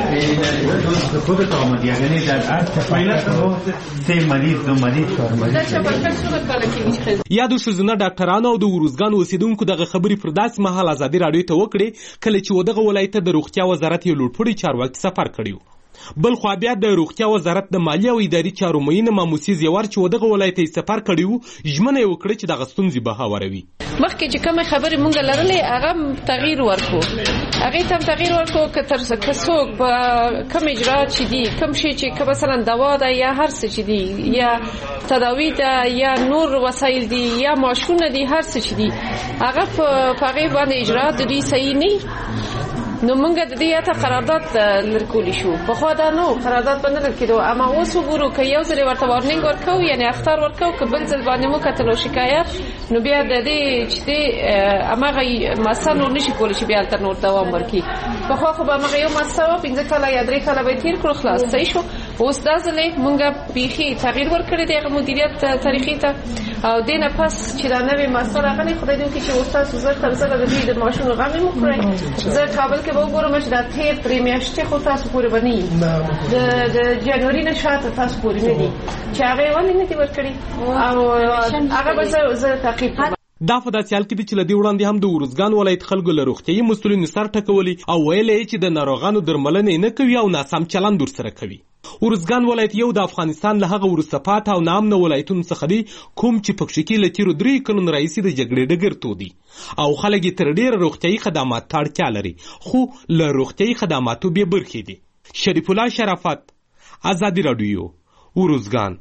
یادو ښځینه ډاکټرانو او د ورزګان اوسېدونکو دغه خبرې پر داسې مهال ازادي راډیو ته وکړې کله چې ودغه ولایت ته د روغتیا وزارت یو لوړپوړي چارواکي سفر کړی و. بل خو بیا د روغتیا وزارت د مالی او اداري چارو معین ماموسي زیور چې ودغه ولایت یې سفر کړی و ژمنه یې وکړه چې دغه ستونزې به هواروي. مخکې چې کومه خبرې مونږ لرلې هغه تغییر ورکو هغې ته هم تغییر ورکو که تر که څوک په کوم اجراات چې دي کوم شی چې که مثلا دوا ده یا هر څه چې دي یا تداوی ده یا نور وسایل دي یا ماشونه دي هر څه چې دي هغه په هغې باندې اجراات د دوی صحیح نه نو مونږ د دې ته قرارداد لرکولی شو په خو دا نو قرارداد باندې لرکېدو اما اوس وګورو که یو ځل ورته وارنینګ ورکو یعنی اختار ورکو که بل ځل باندې مو کتلو شکایت نو بیا د دې چې دې اماغه مسا نور نشي کولی چې بیا تر نور دوام ورکړي په خو خو به مغه یو مساو پنځه کاله یا درې کاله به تیر کړو خلاص صحیح شو. اوس دا ځلې مونږه بيخي تغییر ورکړی دی مدیریت طریقې ته او دینه پس چې دا نوې مسله راغلي خدای دې وکړي چې استاد زړه تر زړه د دې د ماشوم غمې مو کړی. زه کابل کې به وګورم چې دا تیر درې میاشتې خو تاسو پورې بنئ د د جنوري نه شاته تاسو پورې نه دي چې هغه ولې نه دي ورکړي او هغه به زه تعقیب کوم. دا په داسې حال کې دي چې له دې وړاندې هم د ارزګان ولایت خلکو له روغتیایي مسؤلینو سر ټکولي او ویلې چې د ناروغانو درملنې نه کوي او ناسم چلند ورسره کوي. ارزګان ولایت یو د افغانستان له هغه وروسته پاتې او ناامنه ولایتونو څخه دی کوم چې پکې کې له تیرو درې کلونو راهیسې د جګړې ډګر تودي او خلک یې تر ډېره روغتیایي خدمات ته اړتیا لري خو له روغتیایي خدماتو بې برخې دي. شریف الله شرافت، ازادي راډیو، ارزګان.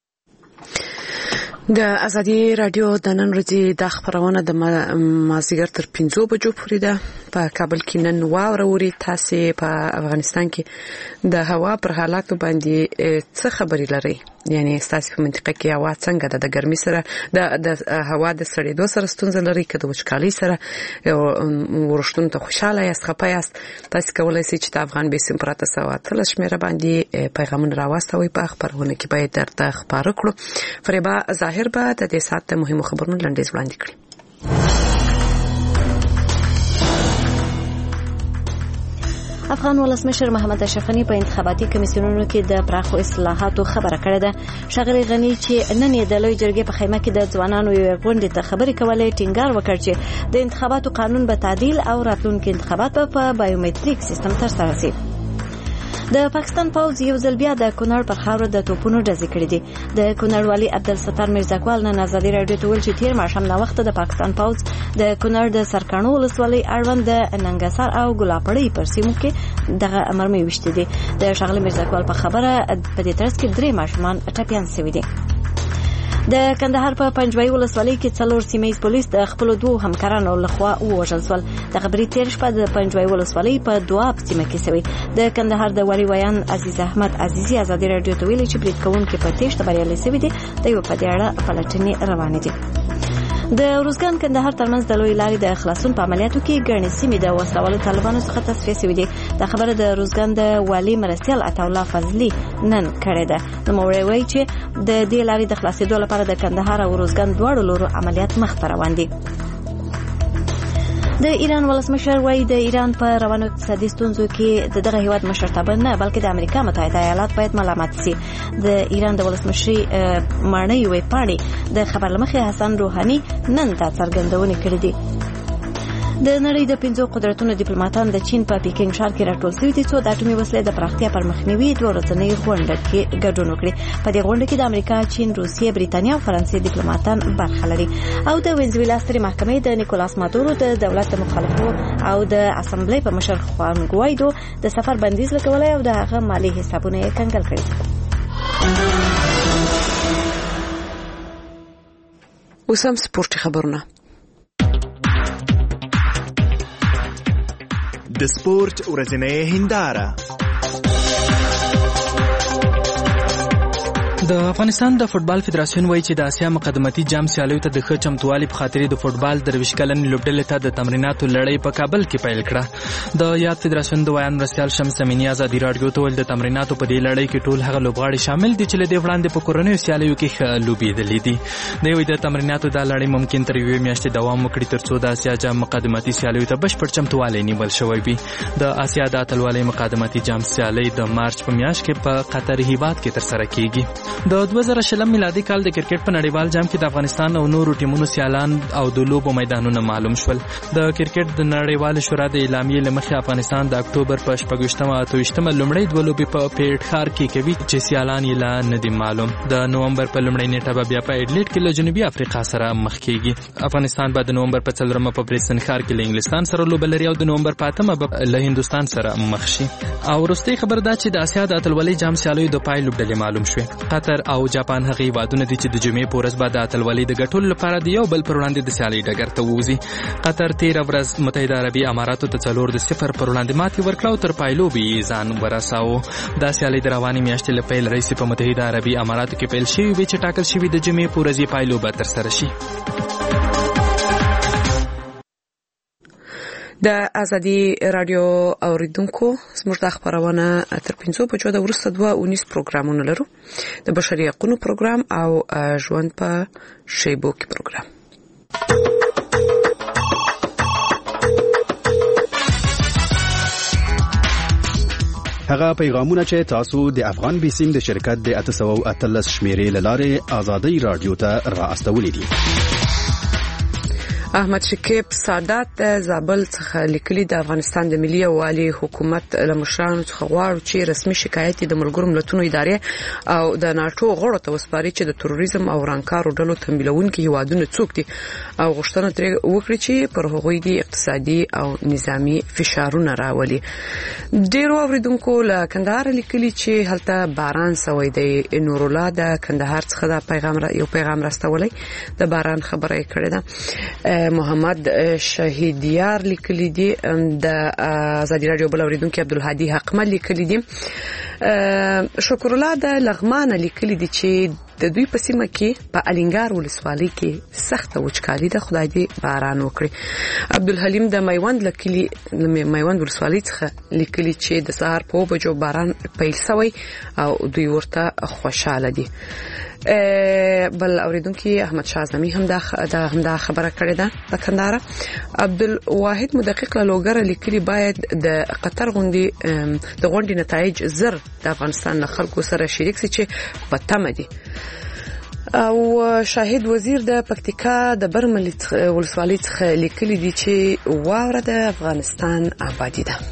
د ازادي رادیو د نن ورځې د خبرونه د مازیګر تر پنځو بجو پورې ده. په کابل کې نن واوره وري. تاسو په افغانستان کې د هوا پر حالاتو باندې څه خبري لرئ؟ یعنی تاسو په منطقه کې هوا څنګه ده؟ د ګرمي سره د د هوا د سړېدو سره ستونزه لري که د وچکالۍ سره ورښتون ته خوشاله یاست خپه یاست؟ تاسو کولای شئ چې د افغان بیسیم پراته سوات له شمیره باندې پیغامونه راوستوي. په خبرونه کې باید درته خبره کړو. فریبا ظاهر به د دې ساعت مهمو خبرونو لنډیز وړاندې کړي. افغان ولسمشر محمد اشرف غنی په انتخاباتي کمیسیونونو کې د پراخو اصلاحاتو خبره کړې ده. ښاغلي غنی چې نن یې د لوی جرګې په خیمه کې د ځوانانو یو غونډې ته خبرې کولې ټینګار وکړ چې د انتخاباتو قانون به تعدیل او راتلونکي انتخابات په بایومټریک سیستم ترسره شي. د پاکستان پوځ یو ځل بیا د کونړ پر خاور د توپونو ډزې کړې دي. د کونړ والي عبدالستار میرزاکوال نن ازادي راډیو ته ویل چې تیر ماښام نا وخت د پاکستان پوځ د کونړ د سرکانو ولسوالۍ اړوند د ننګسار او ګلاپړۍ پر سیمو کې دغه مرمۍ وشتې دي. د ښاغلي میرزاکوال په خبره په دې ترڅ کې درې ماشومان ټپیان شوي دي. د کندهار په پنجوایي ولسوالۍ کې څلور سیمه ییز پولیس د خپل دوه همکارانو لخوا ووژل شول. د خبرې تیر شپه د پنجوایي ولسوالۍ په دواب سیمه کې شوی. د کندهار د والي ویان عزیز احمد عزیزي ازادي راډیو ته ویلي چې برید کوونکي په تېښته بریالي شوي دي. د یو په دې اړه پلټنې روانې دي. د ارزګان کندهار ترمنځ د لوی لارې د خلاصون په عملیاتو کې ګڼې سیمې د وسلوالو طالبانو څخه تصفیه شوې دي. دا خبره د ارزګان د والي مرستیال عطاالله فضلي نن کړې ده. نوموړی وایي چې د دې لارې د خلاصېدو لپاره د کندهار او ارزګان دواړو لورو عملیات مخته روان دي. د ایران ولسمشر وایي د ایران په روانو اقتصادي ستونزو کې د دغه هیواد مشرتابه نه بلکې د امریکا متحده ایالات باید ملامت شي. د ایران د ولسمشر ماڼۍ وی پاڼې د خبر لمخې حسن روحاني نن دا څرګندونه کړې دي. د نړۍ د پنځو قدرتونو ډیپلوماټان د چین په پیکینګ ښار کې راټول شوي دي څو د اټومي وسلې د پراختیا پر مخنیوي دوه ورځنۍ غونډه کې ګډون وکړي. په دې غونډه کې د امریکا، چین، روسیې، بریتانیا او فرانسې ډیپلوماټان برخه لري. او د وینزویلا سترې محکمې د نیکولاس مادورو د دولت د مخالفو او د اسمبلی په مشر خوان ګوایدو د سفر بندیز لګولای او د هغه مالی حسابونه یې کنګل کړي. اوس هم سپورټي خبرونه. د سپورت ورځنۍ هنداره. د افغانستان د فوتبال فدراسیون وایي چې د اسیا مقدمتي جام سیالیو ته د ښه چمتووالي په خاطر د فوتبال درویش کلن لوبډلې ته د تمریناتو لړۍ په کابل کې پیل کړه. د یاد فدراسیون د ویان مرستیال شمس امینی ازادي راډیو ته ویل د تمریناتو په دې لړۍ کې ټول هغه لوبغاړي شامل دي چې له دې وړاندې په کورنیو سیالیو کې ښه لوبېدلي دي. دوی وایي د تمریناتو دا لړۍ ممکن تر یوې میاشتې دوام وکړي ترڅو د اسیا جام مقدمتي سیالیو ته بشپړ چمتووالی نیول شوی وي. د اسیا د اتلولۍ مقدمتي جام سیالۍ د مارچ په میاشت کې په قطر هیواد کې ترسره کیږي. د دوه زره شلم میلادي کال د کرکټ په نړیوال جام کې د افغانستان او نورو ټیمونو سیالان او د لوبو میدانونه معلوم شول. د کرکټ د نړیوال شورا د اعلامیې له مخې افغانستان د اکتوبر په شپږویشتمه او اتهویشتمه لومړۍ دوه لوبې په پیټ ښار کې کوي چې سیالان یې لا نه دي معلوم. د نومبر په لومړۍ نیټه به بیا په ایډلیډ کې له جنوبي افریقا سره مخ کیږي. افغانستان به د نومبر په څلورمه په برسن ښار کې له انګلستان سره لوبه لري او د نومبر په اتمه به له هندوستان سره مخ شي. او وروستۍ خبر دا چې د اسیا د اتلولۍ جام سیالیو د پای لوبډلې معلوم شوې. قطر او جاپان هغه هیوادونه دي چې د جمعې په ورځ به د اتلولۍ د ګټلو لپاره د یو بل پر وړاندې د سیالۍ ډګر ته ووځي. قطر تېره ورځ متحده عربي اماراتو ته څلور د صفر پر وړاندې ماتې ورکړه او تر پایلوبې یې ځان ورساوه. دا سیالۍ د روانې میاشتې له پیل راهیسې په متحده عربي اماراتو کې پیل شوې وې چې ټاکل شوي د جمعې په ورځ یې پایلوبه ترسره شي. د ازادي رادیو اوریدونکو زموږ د خبرونه تر پنځو بجو د ورسته دوه ونیس پروګرامونه لرو د بشري حقوقو پروګرام او ژوند په شیبو کې پروګرام. هغه پیغامونه چې تاسو د افغان بیسیم د شرکت د اته سوه او اتلس شمیرې له لارې ازادي رادیو ته را استولې دي. احمد شکیب سادات د زابل څخه لیکلي د افغانستان د ملي یووالي حکومت له مشرانو څخه غواړي چې رسمي شکایت د ملګرو ملتونو ادارې او د ناتو غړو ته وسپاري چې د تروریزم او رانکارو ډلو تمویلونکي هیوادونو څوک دي او غوښتنه ترې وکړي چې پر هغوی د اقتصادي او نظامی فشارونه راولي. ډیرو اوریدونکو له کندهار لیکلي چې هلته باران سوی دی. نور الله د کندهار څخه د پیغام را یو پیغام راستولی د باران خبره یې کړې ده. محمد شهیدیار لیکلی دی د ازادي رادیو بل اوریدونکو عبدالهادي حقمل لیکلی دی. شکر الله د لغمان لیکلی دی چې د دوی په سیمه کې په الینګار ولسوالۍ کې سخت وچکالي ده، خدای دې باران وکړي. عبدالحلیم د میوند لیکلی میوند ولسوالۍ څخه لیکلی چې د سهار په بجو باران پیل شوی او دوی ورته خوشاله دي. بل اوریدونکو احمد شاه اعظمي هم دا هم دا خبره کړې ده د کندهار. عبدالواحد مدقق لوګر لیکلي باید د قطر غونډې د غونډې نتایج زر د افغانستان له خلکو سره شریک شي چې په تمه دي. او شاهد وزیر د پکتیکا د برمل ولسوالۍ څخه لیکلي دي چې واوره د افغانستان آبادی ده.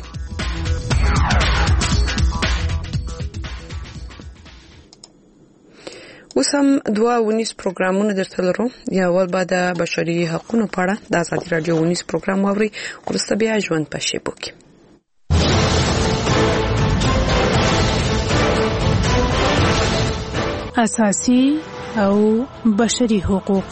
اوس هم دوه ونیس پروګرامونه درته لرو. یا اول به د بشري حقوقو په اړه د ازادي رادیو ونیس پروګرام واوري، وروسته بیا ژوند په شیبو کې. اساسي او بشري حقوق.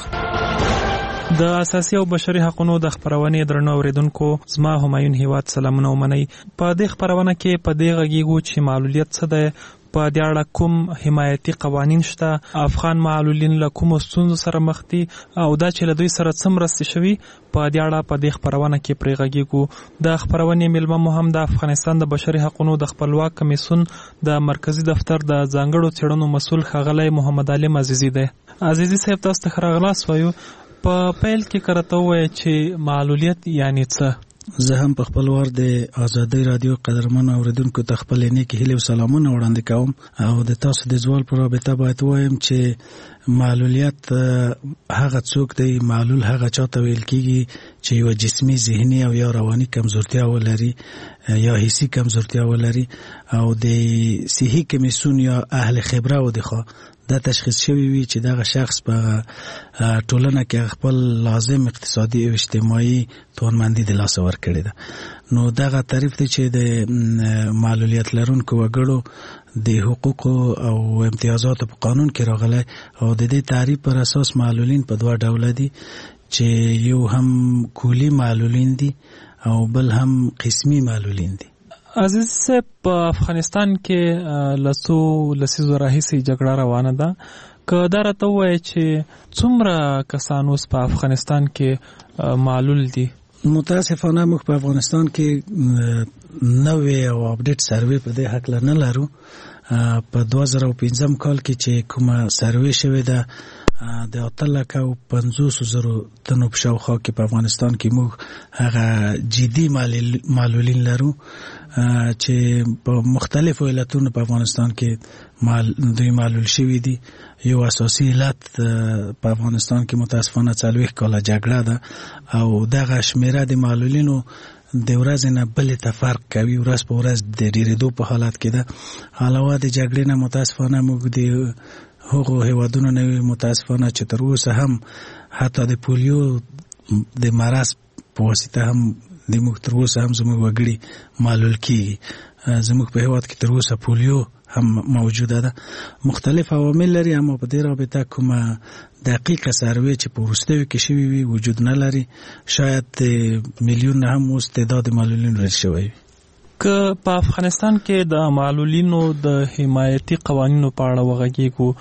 د اساسي او بشري حقوقو د خبرونې درنو اوریدونکو، زما همایون هیواد سلامونه ومني. په دې خبرونه کې په دې غږیږو چې معلولیت څه ده، په دې اړه کوم حمایتي قوانین شته، افغان معلولین له کومو ستونزو سره مخ دي او دا چې له دوی سره څه مرستې شوي، په دې اړه په دې خبرونه کې پرې غږیږو. د خبرونې میلمه مو هم د افغانستان د بشري حقوقو د خپلواک کمیسیون د مرکزی دفتر د ځانګړو څېړنو مسؤل ښاغلی محمد علیم عزیزي دی. عزیزي صاحب، تاسو ته ښه راغلاست وایو. په پیل کې کرته وایي چې معلولیت یعنی څه؟ زه هم په خپل وار د ازادي رادیو قدرمن اوریدونکو ته خپل نیک هیلې او سلامونه وړاندې کوم او د تاسو د ځوال پر رابطه باید وایم چې معلولیت هغه څوک دی، معلول هغه چاته ویل کیږي چې یو جسمي، ذهني او یا رواني کمزورتیا ولري یا حسي کمزورتیا ولري او د صحي کمیسیون یا اهل خبره و دغه دا تشخیص شوی وي چې دغه شخص په ټولنه کې خپل لازم اقتصادي او اجتماعي توانمندي د لاسه ورکړي ده. نو دغه تعریف دی چې د معلولیت لرونکو وګړو د حقوقو او امتیازاتو په قانون کې راغلی او د دې تعریف پر اساس معلولین په دوه ډوله دي چې یو هم کلی معلولین دي او بل هم قسمی معلولین دي. عزیز صاحب، په افغانستان کې لسو لسیزو راهیسې جګړه روانه ده. که دا راته ووایي چې څومره کسان اوس په افغانستان کې معلول دي؟ متاسفانه موږ په افغانستان کې نوې او اپډیټ سروې په دې حق نه لرو. په دوه زره او پنځم کال کې چې کومه سروې شوې ده د اته لکه او پنځوس زرو تنو په شاوخوا کې په افغانستان کې موږ هغه جدي معلولین لرو چې په مختلفو علتونو په افغانستان کې دوی معلول شوي دي. یو اساسي علت په افغانستان کې متاسفانه څلوېښت کاله جګړه ده او دغه شمیره د معلولینو د ورځې نه بلې ته فرق کوي، ورځ په ورځ د ډېرېدو په حالت کې ده. علاوه د جګړې نه متاسفانه موږ د هغو هیوادونو نه متاسفانه چې تر اوسه هم حتی د پولیو د مرض په واسطه هم د موږ تر اوسه هم زموږ وګړي معلول کیږي. زموږ په هیواد کې تر اوسه پولیو هم موجوده ده. مختلف عوامل لري، اما په دې رابطه کومه دقیقه سروې چې په وروستیو کې شوي وي وجود نه لري. شاید میلیون نه هم اوس تعداد معلولین رسیدلی شوی وي. که په افغانستان کې د معلولینو د حمایتي قوانینو په اړه وغږیږو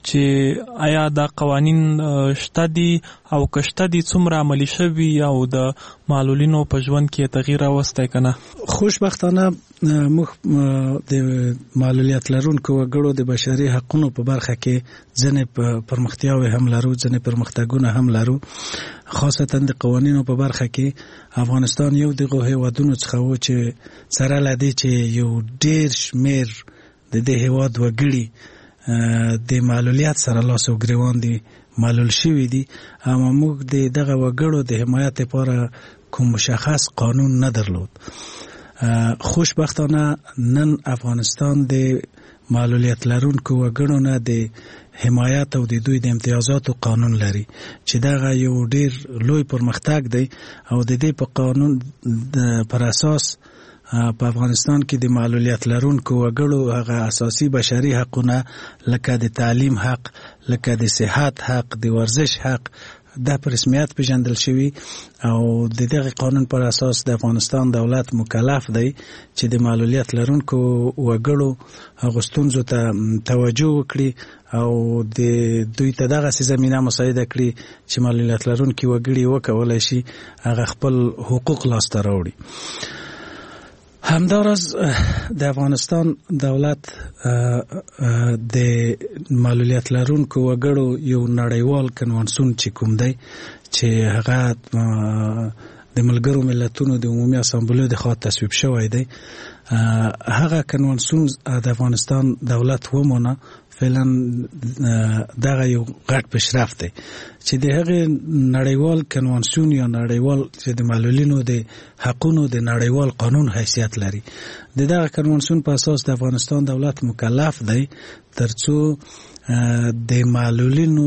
چې آیا دا قوانین شته دي او کشته دي څومره عملي شوي او د معلولینو په ژوند کې تغییر راوستی کنه؟ خوشبختانه موږ د معلولیت لرونکو وګړو د بشري حقوقو په برخه کې ځنې پرمختیاوې هم لرو، ځنې پرمختګونه هم لرو. خاصتا د قوانینو په برخه کې افغانستان یو دغه هیوادونو څخه و چې سره لدی چې یو ډیر شمیر د دې هیواد وګړي د معلولیت سره لاس او ګریوان دي، معلول شوي دي، اما موږ د دغه وګړو د حمایت لپاره کوم مشخص قانون نه درلود. خوشبختانه نن افغانستان د معلولیت لرونکو وګړو نه د حمایت او د دوی د امتیازاتو قانون لري چې دغه یو ډیر لوی پرمختګ دی او د دې په قانون پر اساس په افغانستان کې د معلولیت لرونکو وګړو هغه اساسي بشري حقونه لکه د تعلیم حق، لکه د صحت حق، د ورزش حق دا په رسمیت پیژندل شوی او د دغه قانون پر اساس د افغانستان دولت مکلف دی چې د معلولیت لرونکو وګړو هغو ستونزو ته توجه وکړي او د دوی ته دغه زمینه مساعده کړي چې معلولیت لرونکي وګړي وکولای شي هغه خپل حقوق لاسته راوړي. همدارس د افغانستان دولت د معلولیت لرونکو وګړو یو نړیوال کنوانسیون چې کوم دی چې هغه د ملګرو ملتونو د عمومي اسامبلې د خوا تصویب شوی دی، هغه کنوانسیون د افغانستان دولت ومنه. فعلا دغه یو غټ پیشرفت دی چې د هغه نړیوال کنوانسیون یا نړیوال چې د معلولینو د حقوقو د نړیوال قانون حیثیت لري. د دغه کنوانسیون په اساس د افغانستان دولت مکلف دی ترڅو د معلولینو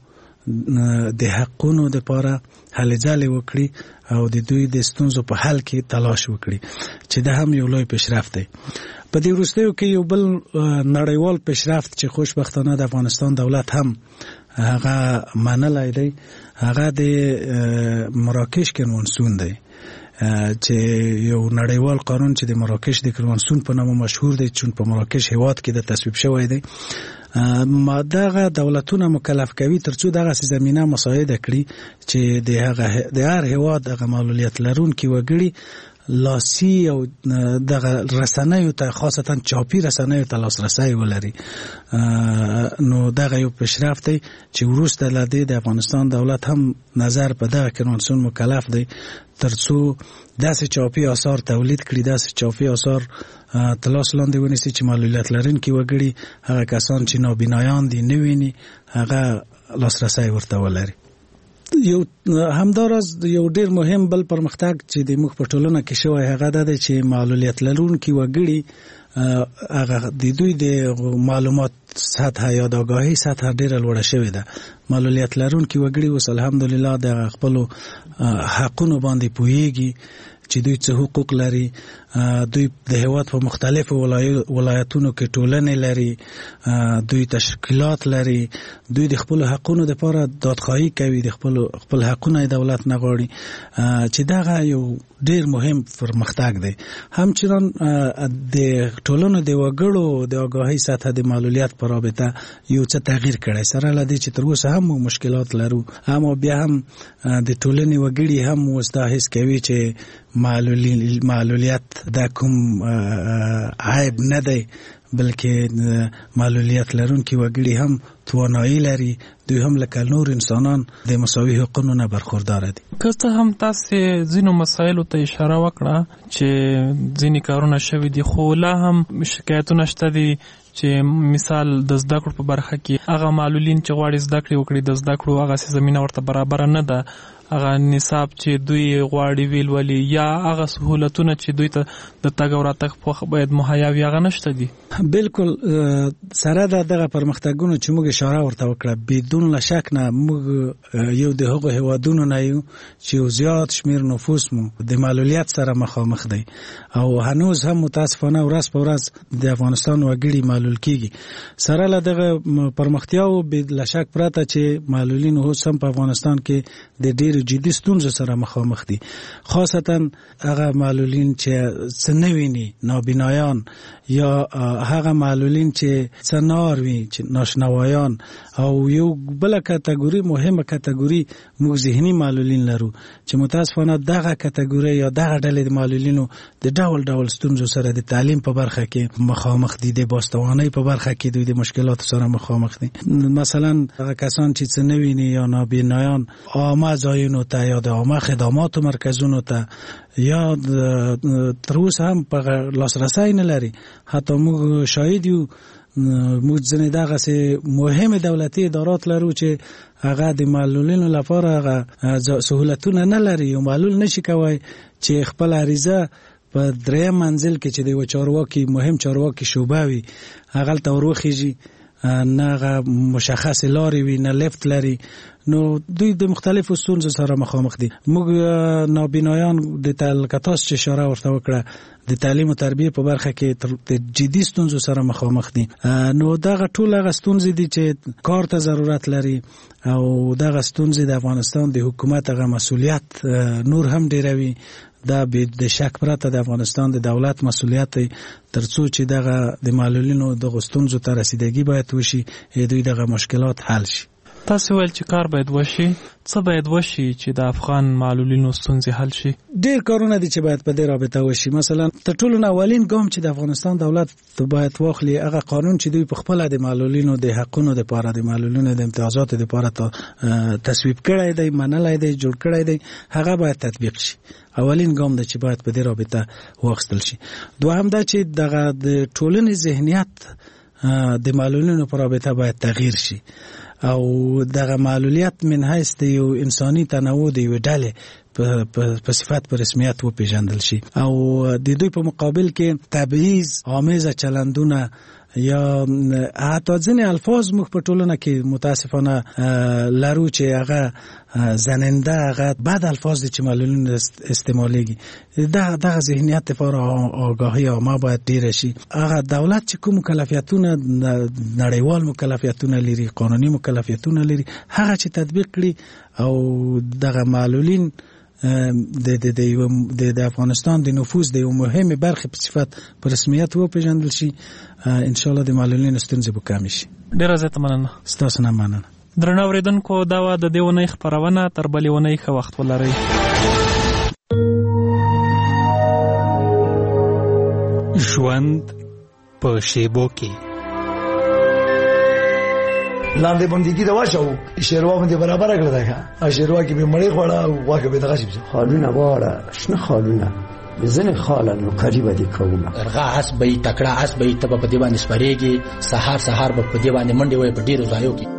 د حقوقو لپاره هلې ځلې وکړي او د دوی د ستونزو په حل کې تلاش وکړي چې دا هم یو لوی پیشرفت دی. په دې وروستیو کې یو بل نړیوال پیشرفت چې خوشبختانه د افغانستان دولت هم هغه منلی دی هغه د مراکش کنوانسیون دی چې یو نړیوال قانون چې د مراکش د کنوانسیون په نامه مشهور دی چې په مراکش هیواد کې د تصویب شوی دی. ما دغه دولتونه مکلف کوي ترڅو دغه زمینه مساعده کړي چې د هغه د هر هیواد هغه معلولیت لرونکي وګړي لاسي او دغه رسنیو ته خاصتا چاپی رسنیو ته لاسرسی ولري. نو دغه یو پیشرفت دی چې وروسته له دې د افغانستان دولت هم نظر په دغه کنوانسیون مکلف دی ترڅو داسې چاپی آثار تولید کړي، داسې چاپی آثار تلاس لاندې ونیسي چې معلولیت لرونکي وګړي هغه کسان چې نابینایان دي نه ویني هغه لاسرسی ورته ولري. یو همدارس یو ډیر مهم بل پرمختګ چې د موږ په ټولنه کې شوی هغه دا دی چې معلولیت لرونکي وګړي هغه د دوی د معلومات سطح یا د آگاهی سطح ډیره لوړه شوې ده. معلولیت لرونکي وګړي اوس الحمدلله د خپلو حقونو باندې پوهیږي چې دوی څه حقوق لري، دوی د هیواد په مختلفو ولایتونو کې ټولنې لري، دوی تشکیلات لري، دوی د خپل حقونو لپاره دادخواهی کوي، د خپل خپل حقونه دولت نه غواړي چې دغه یو ډیر مهم پرمختګ دی. همچنان د ټولنو د وګړو د آگاهی سطح د معلولیت په رابطه یو څه تغییر کړی سره لدی چې تر اوسه هم مشکلات لرو، اما بیا هم د ټولنې وګړي هم وستا حس کوي چې معلولیت دا کوم عیب نه دی بلکې معلولیت لرونکي وګړي هم توانایی لري، دوی هم لکه نور انسانان د مساوي حقوقو نه برخوردار دي. که څه هم تاسې ځینو مسایلو ته اشاره وکړه چې ځینې کارونه شوي دي خو لا هم شکایتونه شته دي چې مثال د زده کړو په برخه کې هغه معلولین چې غواړي زده کړې وکړي د زده کړو هغه زمینه ورته برابره نه ده، هغه نصاب چې دوی غواړي ویل ولي یا هغه سهولتونه چې دوی ته د تګ او راتګ په باید مهیا وي هغه نشته دي. بالکل سره د دغه پرمختګونو چې موږ اشاره ورته وکړه بدون لا شک نه موږ یو د هغو هیوادونو نه یو چې زیات شمیر نفوس مو د معلولیت سره مخامخ دی او هنوز هم متاسفانه ورځ په ورځ د افغانستان وګړي معلول کیږي. سره له دغه پرمختیاو به لا شک پراته چې معلولین اوس هم په افغانستان کې د ډېر ډېر جدي ستونزو سره مخامخ دي، خاصتا هغه معلولین چې څه نه ویني، نابینایان یا هغه معلولین چې څه نه اوري، چې ناشنوایان، او یو بل کټګوري مهمه کټګوري موږ ذهني معلولین لرو چې متاسفانه دغه کټګوري یا دغه ډلې د معلولینو د ډول ډول ستونزو سره د تعلیم په برخه کې مخامخ دي، د باستوانۍ په برخه کې دوی د مشکلاتو سره مخامخ دي. مثلا هغه کسان چې څه نه ویني یا نابینایان عامه ځایونو ته یا د عامه خدماتو مرکزونو ته یا تر اوسه هم په لاسرسی نه لري. حتی موږ شاهد یو، موږ ځنې دغسې مهمې دولتي ادارات لرو چې هغه د معلولینو لپاره هغه سهولتونه نه لري. یو معلول نشي کولی چې خپل عریضه په دریم منزل کې چې د یو چارواکي مهم چارواکي شعبه وي هغلته وروخیږي، نه هغه مشخص لارې وي، نه لفت لري، نو دوی د مختلفو ستونزو سره مخامخ دي. موږ نابینایان د لکه تاسو چې اشاره ورته وکړه د تعلیم او تربیه په برخه کې د جدي ستونزو سره مخامخ دي. نو دغه ټول هغه ستونزې دي چې کار ته ضرورت لري، او دغه ستونزې د افغانستان د حکومت هغه مسؤلیت نور هم ډیروي. دا د شک پرته د افغانستان د دولت مسؤلیت دی ترڅو چې دغه د معلولینو د ستونزو ته رسیدګي باید وشي، دوی دغه مشکلات حل شي. تاسو ویل چې کار باید وشي، څه باید وشي چې د افغان معلولینو ستونزې حل شي؟ ډېر کارونه دي چې باید په دې رابطه وشي. مثلا تر ټولو نه اولین ګام چې د افغانستان دولت باید واخلي هغه قانون چې دوی په خپل د معلولینو د حقونو لپاره، د معلولینو د امتیازاتو لپاره تصویب کړی دی، منلی دی، جوړ کړی دی، هغه باید تطبیق شي. اولین ګام دی چې باید په دې رابطه واخیستل شي. دوهم دا چې دغه د ټولنې ذهنیت د معلولینو په رابطه باید تغییر شي، او دغه معلولیت من حیث د یو انساني تنوع د یو ډلې په صفت په رسمیت وپېژندل شي، او د دوی په مقابل کې تبعیض آمیزه چلندونه یا حتی ځینې الفاظ موږ په ټولنه کې متاسفانه لرو چې هغه زننده، هغه بد الفاظ دي چې معلولین استعمالیږي. دغه ذهنیت لپاره آگاهی عامه باید ډیره شي. هغه دولت چې کوم مکلفیتونه نړیوال مکلفیتونه لري، قانوني مکلفیتونه لري، هغه چې تطبیق کړي او دغه معلولین د د د د افغانستان د نفوذ د یو مهمه برخه په صفت په رسمیت وپېژندل شي، ان شاء الله د معلولینو ستونزې به کمې شي. ډېره زیاته مننه. ستاسو نه مننه. درنو اورېدونکو، دا وه د دې اونۍ خپرونه. تر بلې اونۍ ښه وخت ولرئ. ژوند په شیبو کې لاندې بندګي دا واچو شیروا باندې برابر کړل دا ښه شیروا کې به مړی خوړه او واکه به دغه شي خالونه واړه شنه خالونه بزنه خاله نو قریبه دي کومه ارغا اس به تکړه اس به تب په دی باندې سپریږي، سحر سحر په دی باندې منډي وي په ډیرو ځایو کې.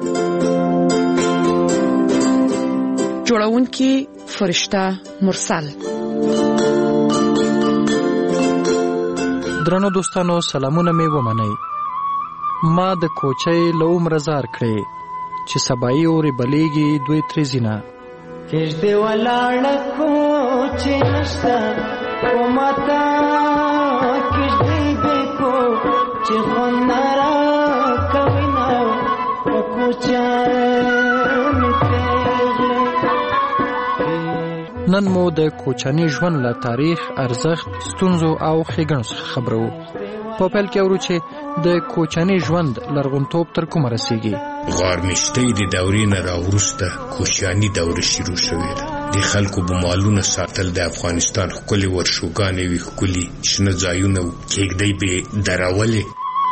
جوړونکي فرشته مرسل. درنو دوستانو، سلامونه مې ومنئ. ما د کوچۍ له عمره زار کړې چې سبایي اورې بلیږي دوی ترې ځینه کږدې ولاړه کوچۍ نشته کومتا کږدې دې کو چې خوند نه راکوي نه په کوچۍ مې پرېږدې. نن مو د کوچني ژوند له تاریخ، ارزښت، ستونزو او ښېګڼو څخه خبرو. په پیل کې اورو چې د کوچني ژوند لرغونتوب تر کومه رسیږي. غارمشتۍ د دورې نه راوروسته کوچني دوره شروع شوې ده. د خلکو بمالونه ساتل د افغانستان ښکلې ورشوګانې وي، ښکلي شنه ځایونه و، کېږدۍ به درولې.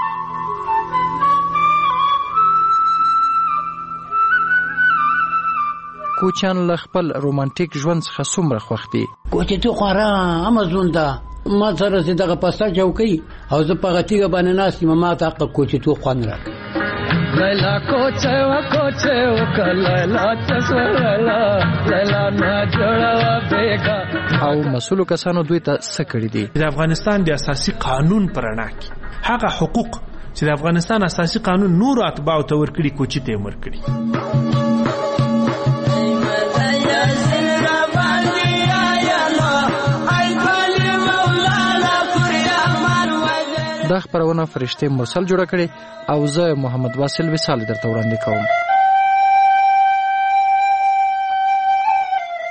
کوچیان له خپل رومانټیک ژوند څخه څومره خوښ دي؟ کوچېتو خو ارامه ژوند ده. ما سره چې دغه پسته چوکۍ او زه په هغه تیږه باندې ناست یم، ما ته هغه کوچېتو خوند راکوي. لیلا کوچه و کوچه وکړه لیلا چسوړله لیلا نه جوړوه بېګا. او مسؤلو کسانو دوی ته څه کړي دي؟ د افغانستان د اساسي قانون په رڼا کې هغه حقوق چې د افغانستان اساسي قانون نورو اتباعو ته ورکړي کوچي ته یې ورکړي. دا خبرونه فرشته مرسل جوړه کړي او زه محمد واصل وصال درته وړاندې کوم.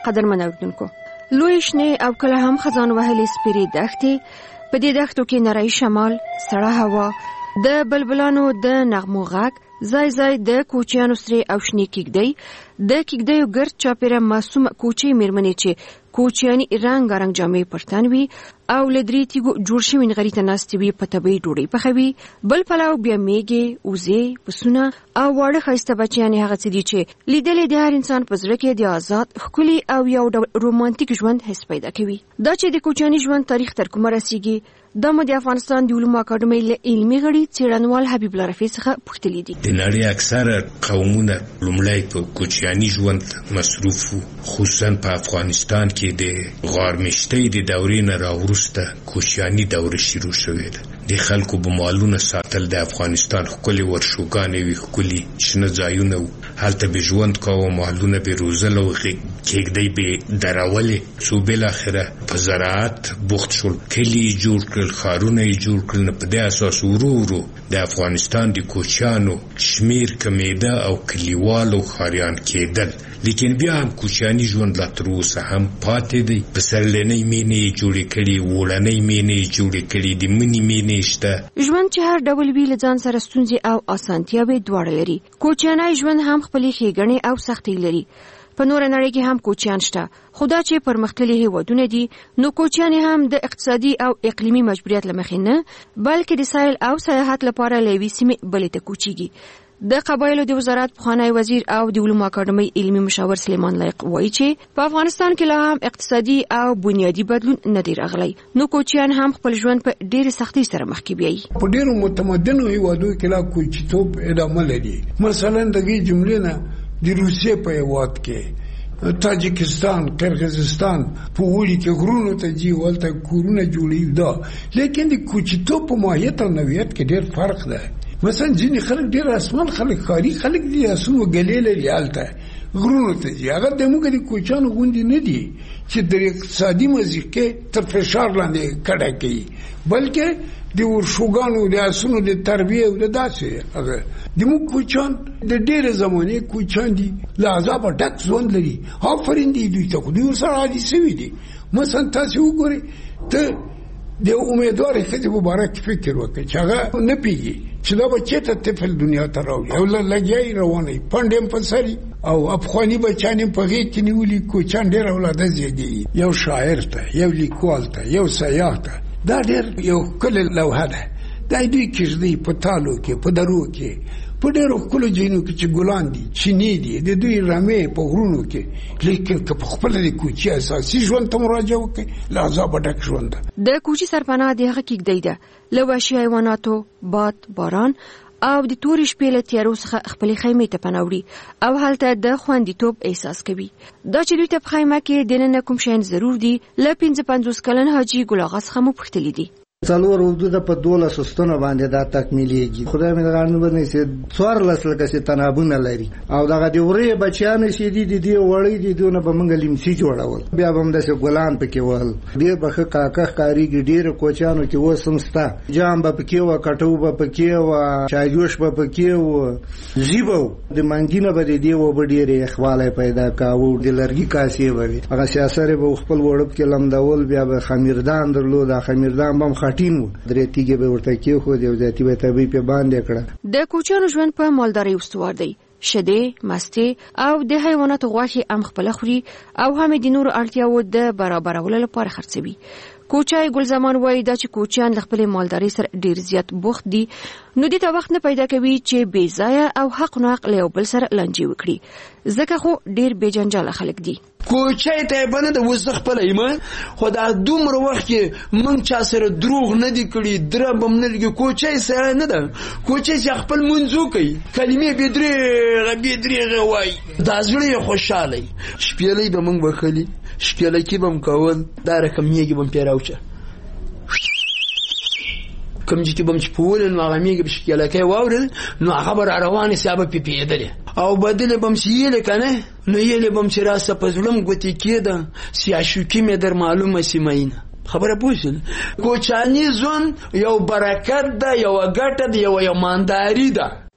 قدرمن اوریدونکو لوی شنه او کله هم خزان وهلې سپیرې دښتې په دې دښتو کې نری شمال سړه هوا د بلبلانو د نغمو غږ ځای ځای د کوچیانو سره او شنې کېږدۍ د کېږدیو ګرد چاپیره معصوم کوچي میرمنې چې کوچیانی رنګارنګ جامې پرتن وي او له درې تیږو جوړ شوي نغري ته ناستې وي په طبیعي ډوډۍ پخوي بل پلاو بیا میږې وزې پسونه او واړه ښایسته بچیانې هغه څه دي چې لیدلې د هر انسان په زړه کې د آزاد ښکلي او یو ډول رومانتیک ژوند حس پیدا کوي دا چې د کوچیاني ژوند تاریخ تر کومه رسیږي دا مو د افغانستان د علومو اکاډمۍ له علمي غړي څېړنوال حبیب الله رفیع څخه پوښتلي دي. د نړۍ اکثره قومونه لومړی په کوچیاني ژوند مصروف وو، خصوصا په افغانستان کې د غارمشتۍ د دورې نه راوروسته کوچیاني دوره شروع شوې ده. د خلکو به مالونه ساتل، د افغانستان ښکلې ورشوګانې وي، ښکلي شنه ځایونه وو، هلته به ژوند کوه، مالونه به روزل او کېږدۍ به درولې، څو بالاخره په زراعت بوخت شول، کلي یې جوړ کړل، ښارونه یې جوړ کړل. نه په دې اساس ورو ورو د افغانستان د کوچیانو شمیر کمیده او کلیوالو ښاریان کېدل، لیکن بیا هم کوچیاني ژوند لا تر اوسه هم پاتې دی. پسرلنۍ مینې یې جوړې کړي، وړنۍ مینې یې جوړې کړي، د مني مینې شته. ژوند چې هر ډول وي له ځان سره ستونزې او اسانتیاوې دواړه لري. کوچیانی ژوند هم خپلې ښېګڼې او سختۍ لري. په نور نړۍ کې هم کوچیان شته، خو دا چې پرمختللي هیوادونه دي نو کوچیان هم د اقتصادي او اقلیمي مجبوریت له مخې نه بلکې د سیل او سیاحت لپاره له یوې سیمې بلې ته کوچیږي. د قبایلو د وزارت پخوانی وزیر او د علومو اکاډمۍ علمي مشاور سلیمان لایق وایي چې په افغانستان کې لا هم اقتصادي او بنیادی بدلون نه دی راغلی، نو کوچیان هم خپل ژوند په ډېرې سختۍ سره مخ کې بیایي. په ډېرو متمدنو هیوادو کې لا کوچیتوب ادامه لري. مثلا دغه جملې نه د روسیې په هیواد کې تاجکستان، قرغیزستان په وړي کې غرونو ته ځي، ولته کورونه جوړي دا، لیکن د کوچیتوب په ماهیت او نوعیت کې ډېر فرق دی. مثلا ځینې خلک ډېر اسمان خلک ښاري خلک دي، اسونو ګلې لري، هلته غرونو ته ځي، هغه زموږ د کوچیانو غوندې نه دي چې د اقتصادي مضیقې تر فشار لاندې کډه کوي، بلکې د ورشوګانو د اسونو د تربیې او د داسې هغه زموږ کوچیان د ډېرې زمانې کوچیان دي، له عذابه ډک ژوند لري. آفرین دی دوی ته، خو دوی ورسره عادي سوي دي. مثلا تاسې وګورئ، ته د امیدوارې ښځې په باره کې فکر وکړئ چې هغه نه پوهېږي چې دا به چېرته طفل دنیا ته راوړي، او لګیا یې روانوي، پنډ یې په سر وي او افغاني بچیان یې په غېږ کې نیولي. کوچیان ډېر اولاده زېږوي، یو شاعر ته، یو لیکوال ته، یو سیاح ته. دا ډېر یو ښکلې لوحه ده. دا دوی کېږدۍ په تالو کې، په درو کې، په ډېرو ښکلو ځایونو کې چې ګلان دي، چینې دي، د دوی رمې په غرونو کې. لیکن که په خپله د کوچي اساسي ژوند ته مراجعه وکړئ، له عذابه ډک ژوند ده. د کوچي سرپناه د هغه کېږدۍ ده، له وحشي حیواناتو، باد، باران او د تورې شپې له تیارو څخه خپلې خیمې ته پناه وړي او هلته د خوندیتوب احساس کوي. دا چې دوی ته په خیمه کې دننه کوم شیان ضرور دي، له پنځه پنځوس کلن حاجي ګل اغا څخه مو پوښتلي دي. څلور حدود په دولس ستونه باندې دا تکمیلېږي. خدای مې غاړه باندې چې څوارلس لکه چې تنابونه لري، او دغه د ورې بچیانو چې دي د دې وړۍ دي دونه به موږ لیمسي جوړول، بیا به هم داسې ګلان پکې ول، ډېر به ښه کاکه ښکارېږي. ډېرو کوچیانو کې اوس هم شته، جام به پکې وه، کټو به پکې وه، چایجوش به پکې وه، زی به و، د منګي نه به د دې اوبه ډېرې یخوالی پیدا کاوه، د لرګي کاسې به وې، هغه سیاسرې به خپل وړب کې لمدول. بیا به خمیردان درلود، خمیردان به هم خټین و، درې تیږې به ورته کېښودې او زیاتي به طبیعي پې باندې کړه. د کوچیانو ژوند په مالدارۍ استوار دی. شیدې، مستې او د حیواناتو غوښې هم خپله خوري او هم د نورو اړتیاوو د برابرولو لپاره خرڅوي. کوچای ګلزمان وایي دا چې کوچیان له خپلې مالدارۍ سره ډېر زیات بوخت دي، نو دې ته وخت نه پیدا کوي چې بې ځایه او حق ناحق له یو بل سره لانجې وکړي، ځکه خو ډېر بې جنجاله خلک دي. کوچای ته به نه د اوس خپل ایمان، خو دا دومره وخت کې موږ چا سره دروغ نه دي کړي، درب هم نه لګي. کوچای سره نه ده، کوچای چې خپل منځو کوي، کلمې بې درېغه بې درېغه وایي، دا زړه یې خوشحاله. شپېلۍ به موږ بخلي، شپېلکي به م کول، دا رقم میږي به م پرې راوچه، کوم چې به م چې په ولې نو هغه میږي به شپېلکی واورېد نو هغه به را روانې سیا به پېپېدلې او بدلې به م چې یېلې که نه نو یېلې به م چې راسته په زړه م ګوتې کېده سیاشوکي مې در معلومه سیمینه. خبره پوښتل کوچاني ژوند یو برکت ده، یوه ګټه ده، یوه ایمانداري ده.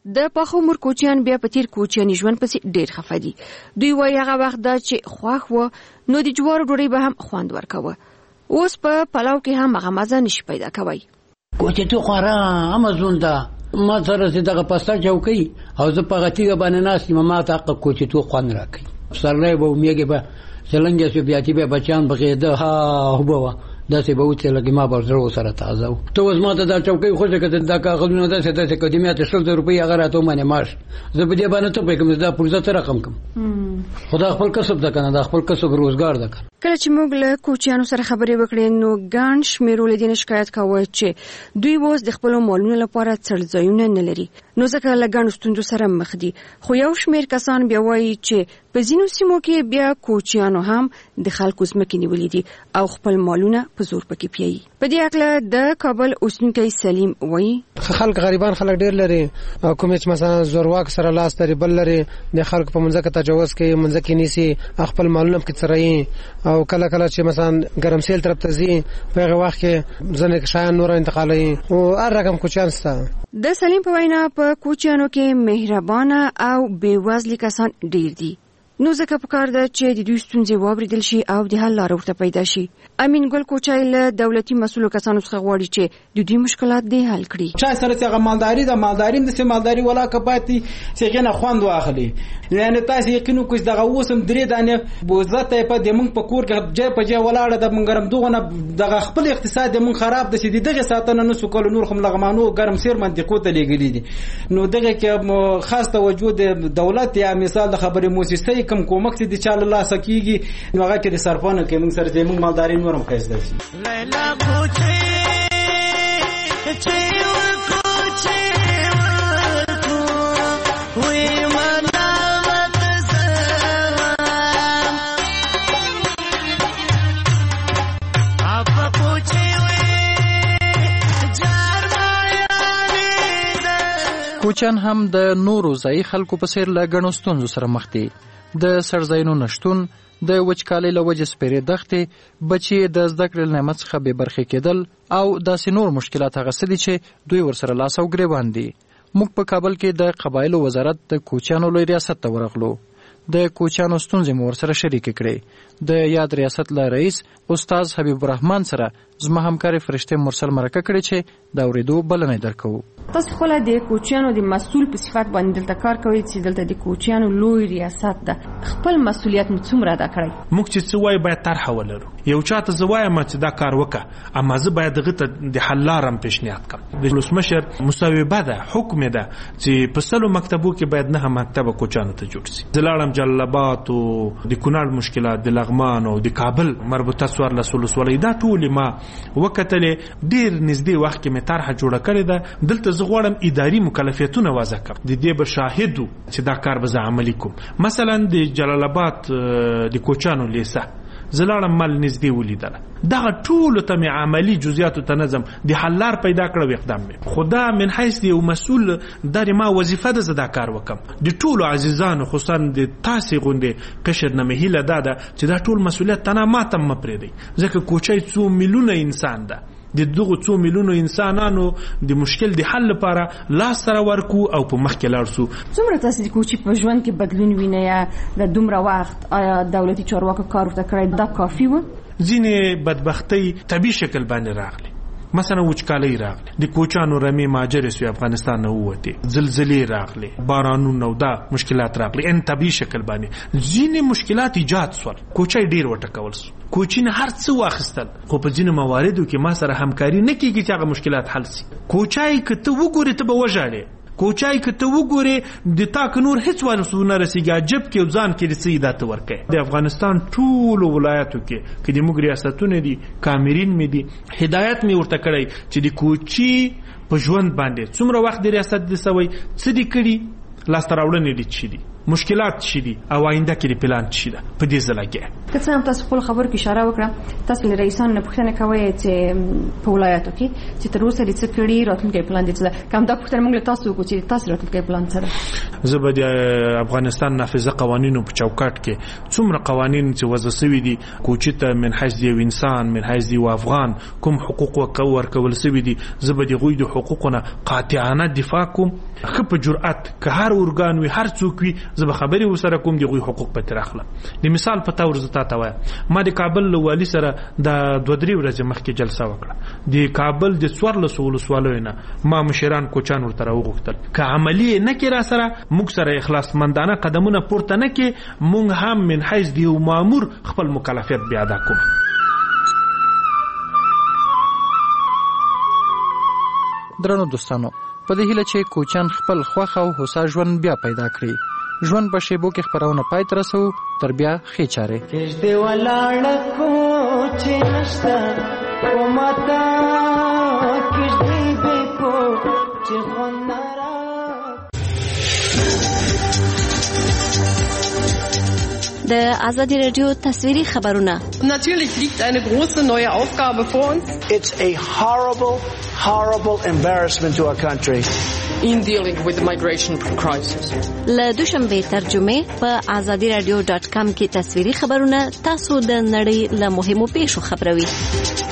د پخو عمر کوچیان بیا په تیر کوچیاني ژوند پسې ډېر خفه دي. دوی وایي هغه وخت دا چې خوښ و نو د جوارو ډوډۍ به هم خوند ورکوه. اوس په پلاو کې هم هغه مزه نشي پیدا کوی. کوچې تو خورا امازون دا ما سره چې دغه پستا چوکۍ او زه په غتیګه باندې ناست یم ما ته حق کوچې تو خوند راکوي. پسرلی به میږي به څلنګه چې بیا چې به بچان بغېده ها هوبه داسې به وڅې لکه ما به زړه ورسره تازه و. ته اوس ما ته دا چوکۍ خوښه کړه دا کاغذونه داسې داسې قدیمه ته شل زره روپۍ هغه راته ومنې معاش زه په دې باندې ته پوهېږم دا پرزه څه رقم کړم. خو دا خپل کسب ده که نه دا خپل کسب روزګار ده که نه. کله چې موږ له کوچیانو سره خبرې وکړې نو ګڼ شمېرو له دې نه شکایت کاوه چې دوی اوس د خپلو مالونو لپاره څړځایونه نه لري نو ځکه له ګڼو ستونزو سره مخ دي. خو یو شمېر کسان بیا وایي چې په ځینو سیمو کې بیا کوچیانو هم د خلکو ځمکې نیولې دي او خپل مالونه په زور پکې پیایي. په دې هکله د کابل اوسېدونکی سلیم وایي خلک غریبان خلک ډېر لري او کوم چې مثلا زورواک سره لاس لري بل لري د خلکو په منځ کې تجاوز کوي منځ کې نیسي خپل مالونه پکې څرایي او کله کله چې مثلا ګرمسیل طرف ته ځي په هغه وخت کې ځنې شیان نور انتقالوي او هر رقم کوچیان شته. د سلیم په وینا په کوچیانو کې مهربانه او بېوزلي کسان ډېر دي نو ځکه پکار ده چې د دوی ستونزې واوریدل شي او د حل لاره ورته پیدا شي. امین ګل کوچای له دولتي مسؤلو کسانو څخه غواړي چې د دوی مشکلات دې حل کړي. چا سره چې هغه مالداري ده مالداري د سه مالداري ولا کپاتي چې غنه خوند واخلي یعنی تاسو یقینو کوم دغه وسم درې دانه بوزته په د مونږ په کور کې جې په جې ولاړه د مونږ دغه دغه خپل اقتصاد د مونږ خراب د سې دغه ساتنه نو سکول نور هم لغمانو ګرم سیر منطقو ته لګلې دي نو دغه کې خاص توجه د دولت یا مثال د خبري موسسه کم کومک دي چې الله سکیږي نو هغه کې د سرپانه کې موږ سره د موږ مالداري نورم خېزده شي. لیلا کوچې چې ورکوچې ورکو وې منامت زما اپا کوچې وې جار مایا کوچان هم د نورو ځای خلکو په څیر له ګڼو ستونزو سره مخ دي. د سرځایونو نشتون د وچکالۍ له وجې سپېرې دښتې بچي د زده کړې له نعمت څخه بې برخې کېدل او داسې نور مشکلات هغه څه دي چې دوی ورسره لاس او ګرېوان دي. موږ په کابل کې د قبایلو وزارت د کوچیانو لوی ریاست ته ورغلو. د کوچیانو ستونزې مو ورسره شریکې کړې. د یاد ریاست له رئیس استاد حبیب الرحمن سره زما همکار فرشته مرسل مرکه کړې چې د اورېدو بلنه درکوو. تاسو خپل د کوچیانو د مسؤل په صفت باندې دلته کار کوي چې دلته د کوچیانو لوی ریاست ده خپل مسؤلیت مو څومره ادا کړی؟ موږ چې څه وایو باید طرحه ولرو. یو چاته زه وایم چې دا کار وکړه اما زه باید دغه ته د حل لاره پیشنهاد کړم. د ولسمشر مصوبه ده حکم ده چې په سلو مکتبو کې باید نه مکتب کوچیانو ته جوړ شي. زلاړم جلال آباد او د کونړ مشکلات د لغمان او د کابل مربوطه سوار لسولس ولې دا ټول ما وکټلې ډیر نږدې وخت کې مې طرحه جوړه کړې ده. دلته زه غواړم اداري مکلفیتونه وضع کړم د دې به شاهدو چې دا کار به زه عملي کوم. مثلا د جلال آباد د کوچانو لیسه زلاړم مل نږدې ولیدله دغه ټول ته مې عملی جزئیات ته نظم د حل لار پیدا کړو اقدام مې خدا من حیث دی مسؤل در ما وظیفه ده زدا کار وکم. د ټول عزیزانو خصوصا د تاسو غونډه قشر نه مهله ده چې دا ټول مسؤلیت تنه ماتم مپرې دی ځکه کوچای څو میلیونه انسان ده د دغه څو میلیونو انسانانو د مشکل د حل لپاره لاس سره ورکو او په مخ کې لاړ سو. څومره تاسو د کوچي په ژوند کې بدلون وینئ یا د دومره وخت آیا دولتي چارواکو کار ورته کړی دا کافي و؟ ځینې بدبختی طبي شکل باندې راغلي مثلا وچکالۍ راغله د کوچانو رمې ماجر سوی افغانستان نه وته زلزلې راغله بارانونه او دا مشکلات راغلي ان طبي شکل باندې ځینې مشکلات ایجاد سول کوچای ډیر وټکول سو کوچین هر څه واخستل خو په ځینې مواردو کې ما سره همکاري نه کیږي چې هغه مشکلات حل شي. کوچای کته وګوري ته به وژاړي کوچای کته وګوري د تاک نور هیڅ ورسونه رسیږي عجب کې ځان کې رسي دا ته ورکه د افغانستان ټول ولایتو کې کې د موږ ریاستونه دي کامرین مې دي هدایت مې ورته کړی چې د کوچي په ژوند باندې څومره وخت د ریاست د سوي څه دي کړي لاستراوړنې دي چي دي مشکلات چي دي او آینده کې پلان چي ده په دې ځل کې که څه هم تاسو خپل خبرو کې اشاره وکړه تاسو له رئیسانو نه پوښتنه کوئ چې په ولایاتو کې چې تر اوسه دې څه کړي راتلونکی پلان دې څه ده کوم دا پوښتنه موږ له تاسو وکړو چې تاسو راتلونکی پلان څه ده. زه به د افغانستان نافذه قوانینو په چوکاټ کې څومره قوانین چې وضع شوي دي کوچی ته من حیث یو انسان من حیث یو افغان کوم حقوق ورکول شوي دي زه به د غوی د حقوقونه قاطعانه دفاع کوم خو په جرأت که هر اورګان وي هر څوک وي زه به خبري وسره کوم د غوی حقوق په تر اخلم. د مثال په تور زتا ته وایم ما د کابل له والی سره د دوه درې ورځې مخکې جلسه وکړه د کابل د څوارلس ولسوالیو نه ما مشران کوچان ورته راوغوښتل که عملی نه کې را سره موږ سره اخلاص مندانه قدمونه پورته نه کې موږ هم من حیث د یو مامور خپل مکلفیت بیا ادا کوو. درنو دوستانو په دې هیله چې کوچان خپل خوښ او هوسا ژوند بیا پیدا کړي. ژوند په شیبو کې خبرونه پای ته رسو تر بیا ښې چارې. کېږدې ولاړه کوچې نشته خو ماته کېږدې بې کوچې خوند نه د ازادي رادیو تصویري خبرونه. Natürlich liegt eine große neue Aufgabe vor uns. It's a horrible, horrible embarrassment to our country. In dealing with the migration crisis. له دوشنبه ترجمه په azadi radio dot com کې تصویري خبرونه تاسو د نړۍ له مهمو پیښو خبروي.